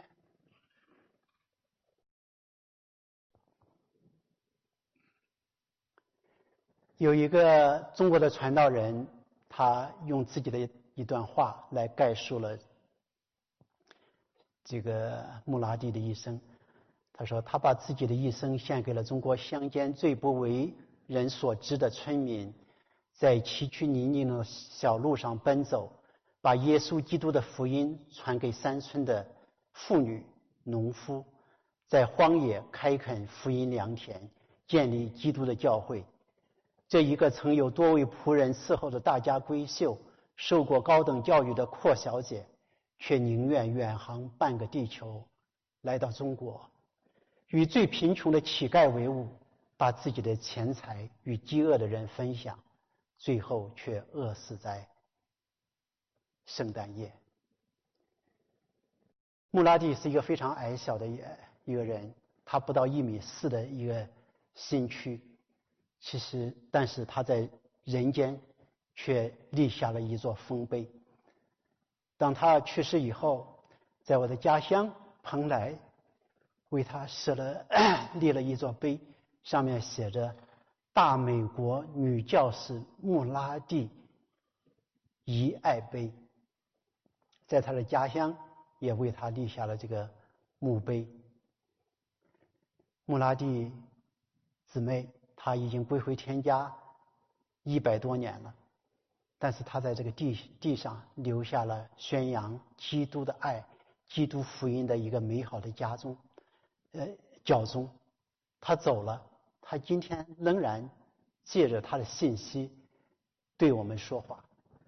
有一个中国的传道人，他用自己的一段话来概述了这个穆拉蒂的一生。他说，他把自己的一生献给了中国乡间最不为人所知的村民，在崎岖泥泞的小路上奔走，把耶稣基督的福音传给山村的妇女、农夫，在荒野开垦福音良田，建立基督的教会。这一个曾有多位仆人伺候的大家闺秀，受过高等教育的阔小姐，却宁愿远航半个地球来到中国，与最贫穷的乞丐为伍，把自己的钱财与饥饿的人分享， 最后却饿死在圣诞夜。穆拉蒂是一个非常矮小的一个人，他不到1.4米的一个身躯，但是他在人间却立下了一座丰碑。当他去世以后，在我的家乡蓬莱为他立了一座碑，上面写着大美国女教士穆拉蒂遗爱碑。在他的家乡也为他立下了这个墓碑。穆拉蒂姊妹她已经归回天家100多年了，但是她在这个地上留下了宣扬基督的爱、基督福音的一个美好的教宗。她走了，她今天仍然借着她的信息对我们说话。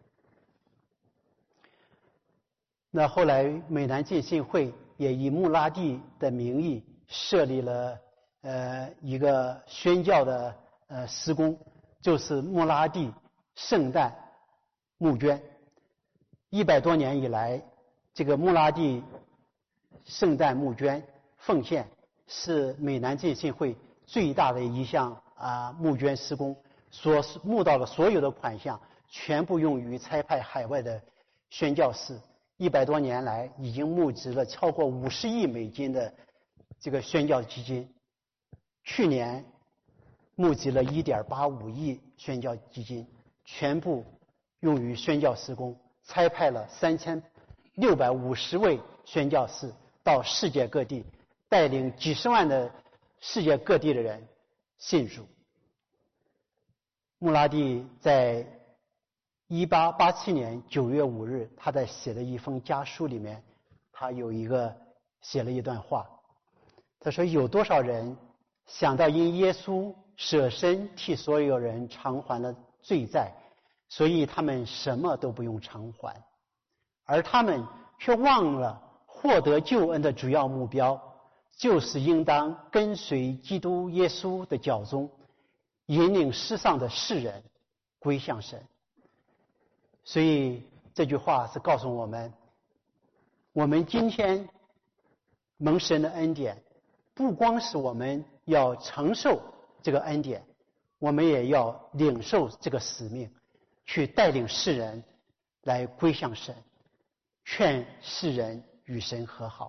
那后来美南浸信会也以穆拉蒂的名义设立了一个宣教的施工，就是穆拉蒂圣诞募捐。100多年以来，这个穆拉蒂圣诞募捐奉献是美南浸信会最大的一项募捐施工，所募到的所有的款项全部用于差派海外的宣教士。100多年来，已经募集了超过50亿美金的这个宣教基金。去年募集了1.85亿宣教基金，全部用于宣教施工，差派了3650位宣教士到世界各地，带领几十万的世界各地的人信主。穆拉蒂在1887年9月5日，他在写的一封家书里面，他写了一段话。他说：有多少人想到因耶稣舍身替所有人偿还了罪债，所以他们什么都不用偿还，而他们却忘了获得救恩的主要目标，就是应当跟随基督耶稣的教宗，引领世上的世人归向神。所以这句话是告诉我们，我们今天蒙神的恩典，不光是我们要承受这个恩典，我们也要领受这个使命，去带领世人来归向神，劝世人与神和好。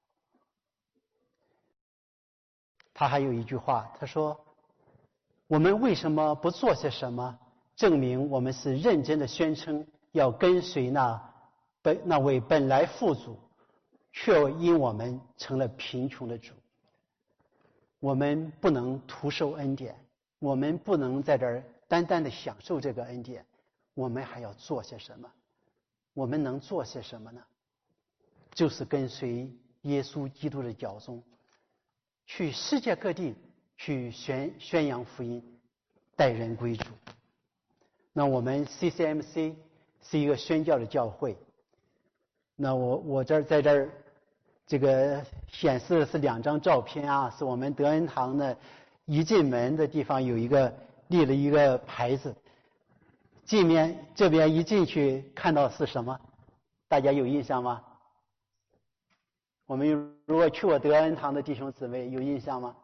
他还有一句话，他说：我们为什么不做些什么证明我们是认真的宣称要跟随那位本来富足却因我们成了贫穷的主？我们不能徒受恩典，我们不能在这儿单单的享受这个恩典，我们还要做些什么？我们能做些什么呢？就是跟随耶稣基督的教宗，去世界各地去宣扬福音，带人归主。那我们 CCMC 是一个宣教的教会，那我在这儿这个显示的是2张照片啊，是我们德恩堂的一进门的地方有立了一个牌子，这边一进去看到是什么？大家有印象吗？我们如果去过德恩堂的弟兄姊妹有印象吗？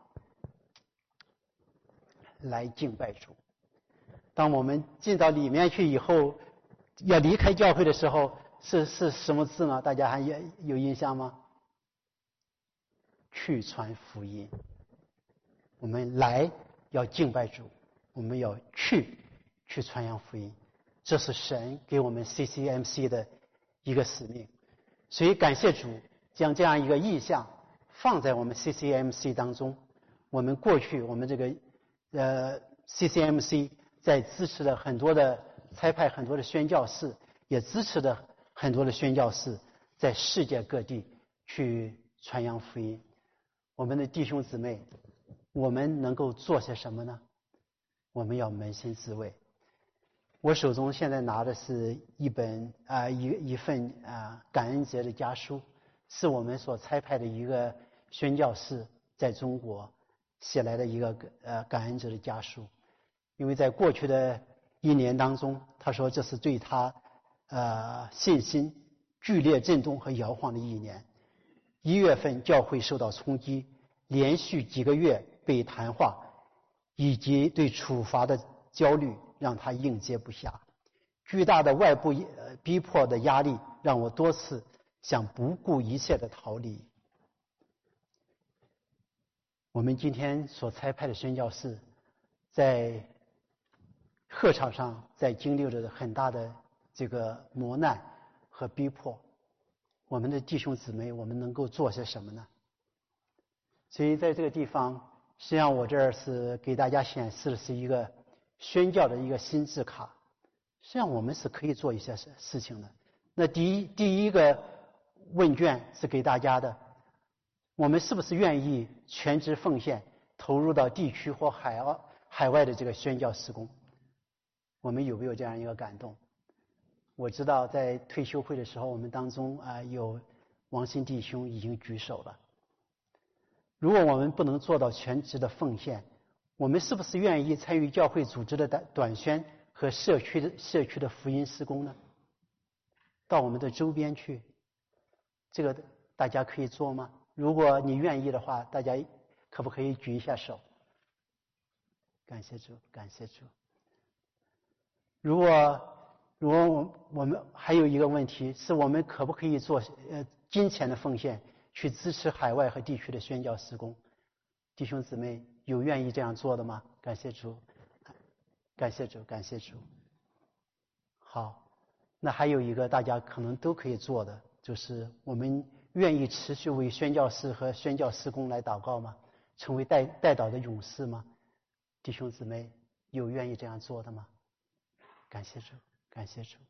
来敬拜主。当我们进到里面去以后，要离开教会的时候，是什么字呢？大家还有印象吗？去传福音。我们来要敬拜主，我们要去传扬福音，这是神给我们 CCMC 的一个使命。所以感谢主，将这样一个意向放在我们 CCMC 当中。我们过去我们这个CCMC 在支持了很多的差派很多的宣教士，也支持了很多的宣教士在世界各地去传扬福音。我们的弟兄姊妹，我们能够做些什么呢？我们要扪心自问。我手中现在拿的是一份感恩节的家书，是我们所差派的一个宣教士在中国写来的一个感恩节的家书。因为在过去的一年当中，他说这是对他信心剧烈震动和摇晃的一年。1月份教会受到冲击，连续几个月被谈话，以及对处罚的焦虑让他应接不暇。巨大的外部逼迫的压力让我多次想不顾一切的逃离。我们今天所差派的宣教士在课场上在经历着很大的这个磨难和逼迫，我们的弟兄姊妹，我们能够做些什么呢？所以在这个地方，实际上我这儿是给大家显示的是一个宣教的一个心智卡。实际上我们是可以做一些事情的。那第一个问卷是给大家的，我们是不是愿意全职奉献，投入到地区或海外的这个宣教事工？我们有没有这样一个感动？我知道在退休会的时候，我们当中有王新弟兄已经举手了。如果我们不能做到全职的奉献，我们是不是愿意参与教会组织的短宣和社区的福音事工呢？到我们的周边去，这个大家可以做吗？如果你愿意的话，大家可不可以举一下手？感谢主，感谢主。如果我们还有一个问题是，我们可不可以做金钱的奉献，去支持海外和地区的宣教事工？弟兄姊妹有愿意这样做的吗？感谢主，感谢主，感谢主。好，那还有一个大家可能都可以做的，就是我们愿意持续为宣教士和宣教事工来祷告吗？成为代祷的勇士吗？弟兄姊妹有愿意这样做的吗？感谢主，感谢主。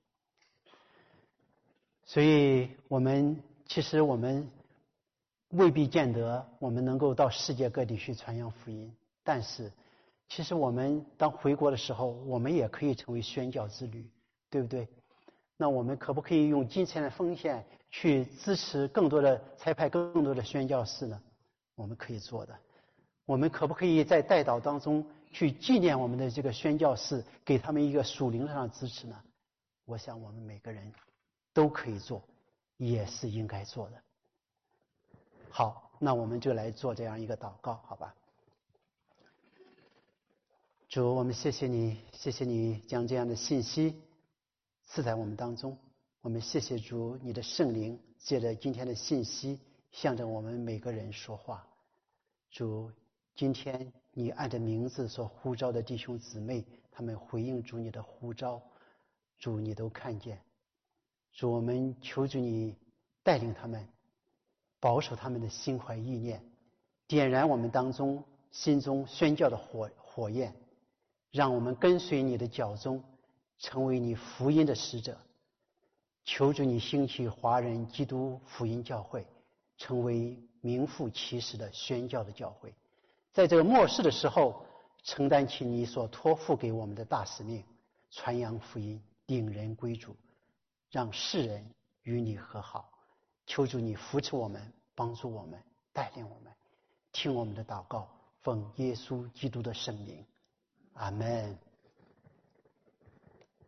所以其实我们未必见得我们能够到世界各地去传扬福音，但是其实我们当回国的时候，我们也可以成为宣教之旅，对不对？那我们可不可以用金钱的奉献去支持差派更多的宣教士呢？我们可以做的。我们可不可以在代祷当中去纪念我们的这个宣教士，给他们一个属灵上的支持呢？我想我们每个人都可以做，也是应该做的。好，那我们就来做这样一个祷告，好吧？主，我们谢谢你，谢谢你将这样的信息赐在我们当中。我们谢谢主，你的圣灵借着今天的信息向着我们每个人说话。主，今天你按着名字所呼召的弟兄姊妹，他们回应主你的呼召，主你都看见。主，我们求主你带领他们，保守他们的心怀意念，点燃我们当中心中宣教的火焰，让我们跟随你的脚踪，成为你福音的使者。求主你兴起华人基督福音教会，成为名副其实的宣教的教会，在这个末世的时候，承担起你所托付给我们的大使命，传扬福音，领人归主，让世人与你和好。求主你扶持我们，帮助我们，带领我们，听我们的祷告，奉耶稣基督的圣名，阿们。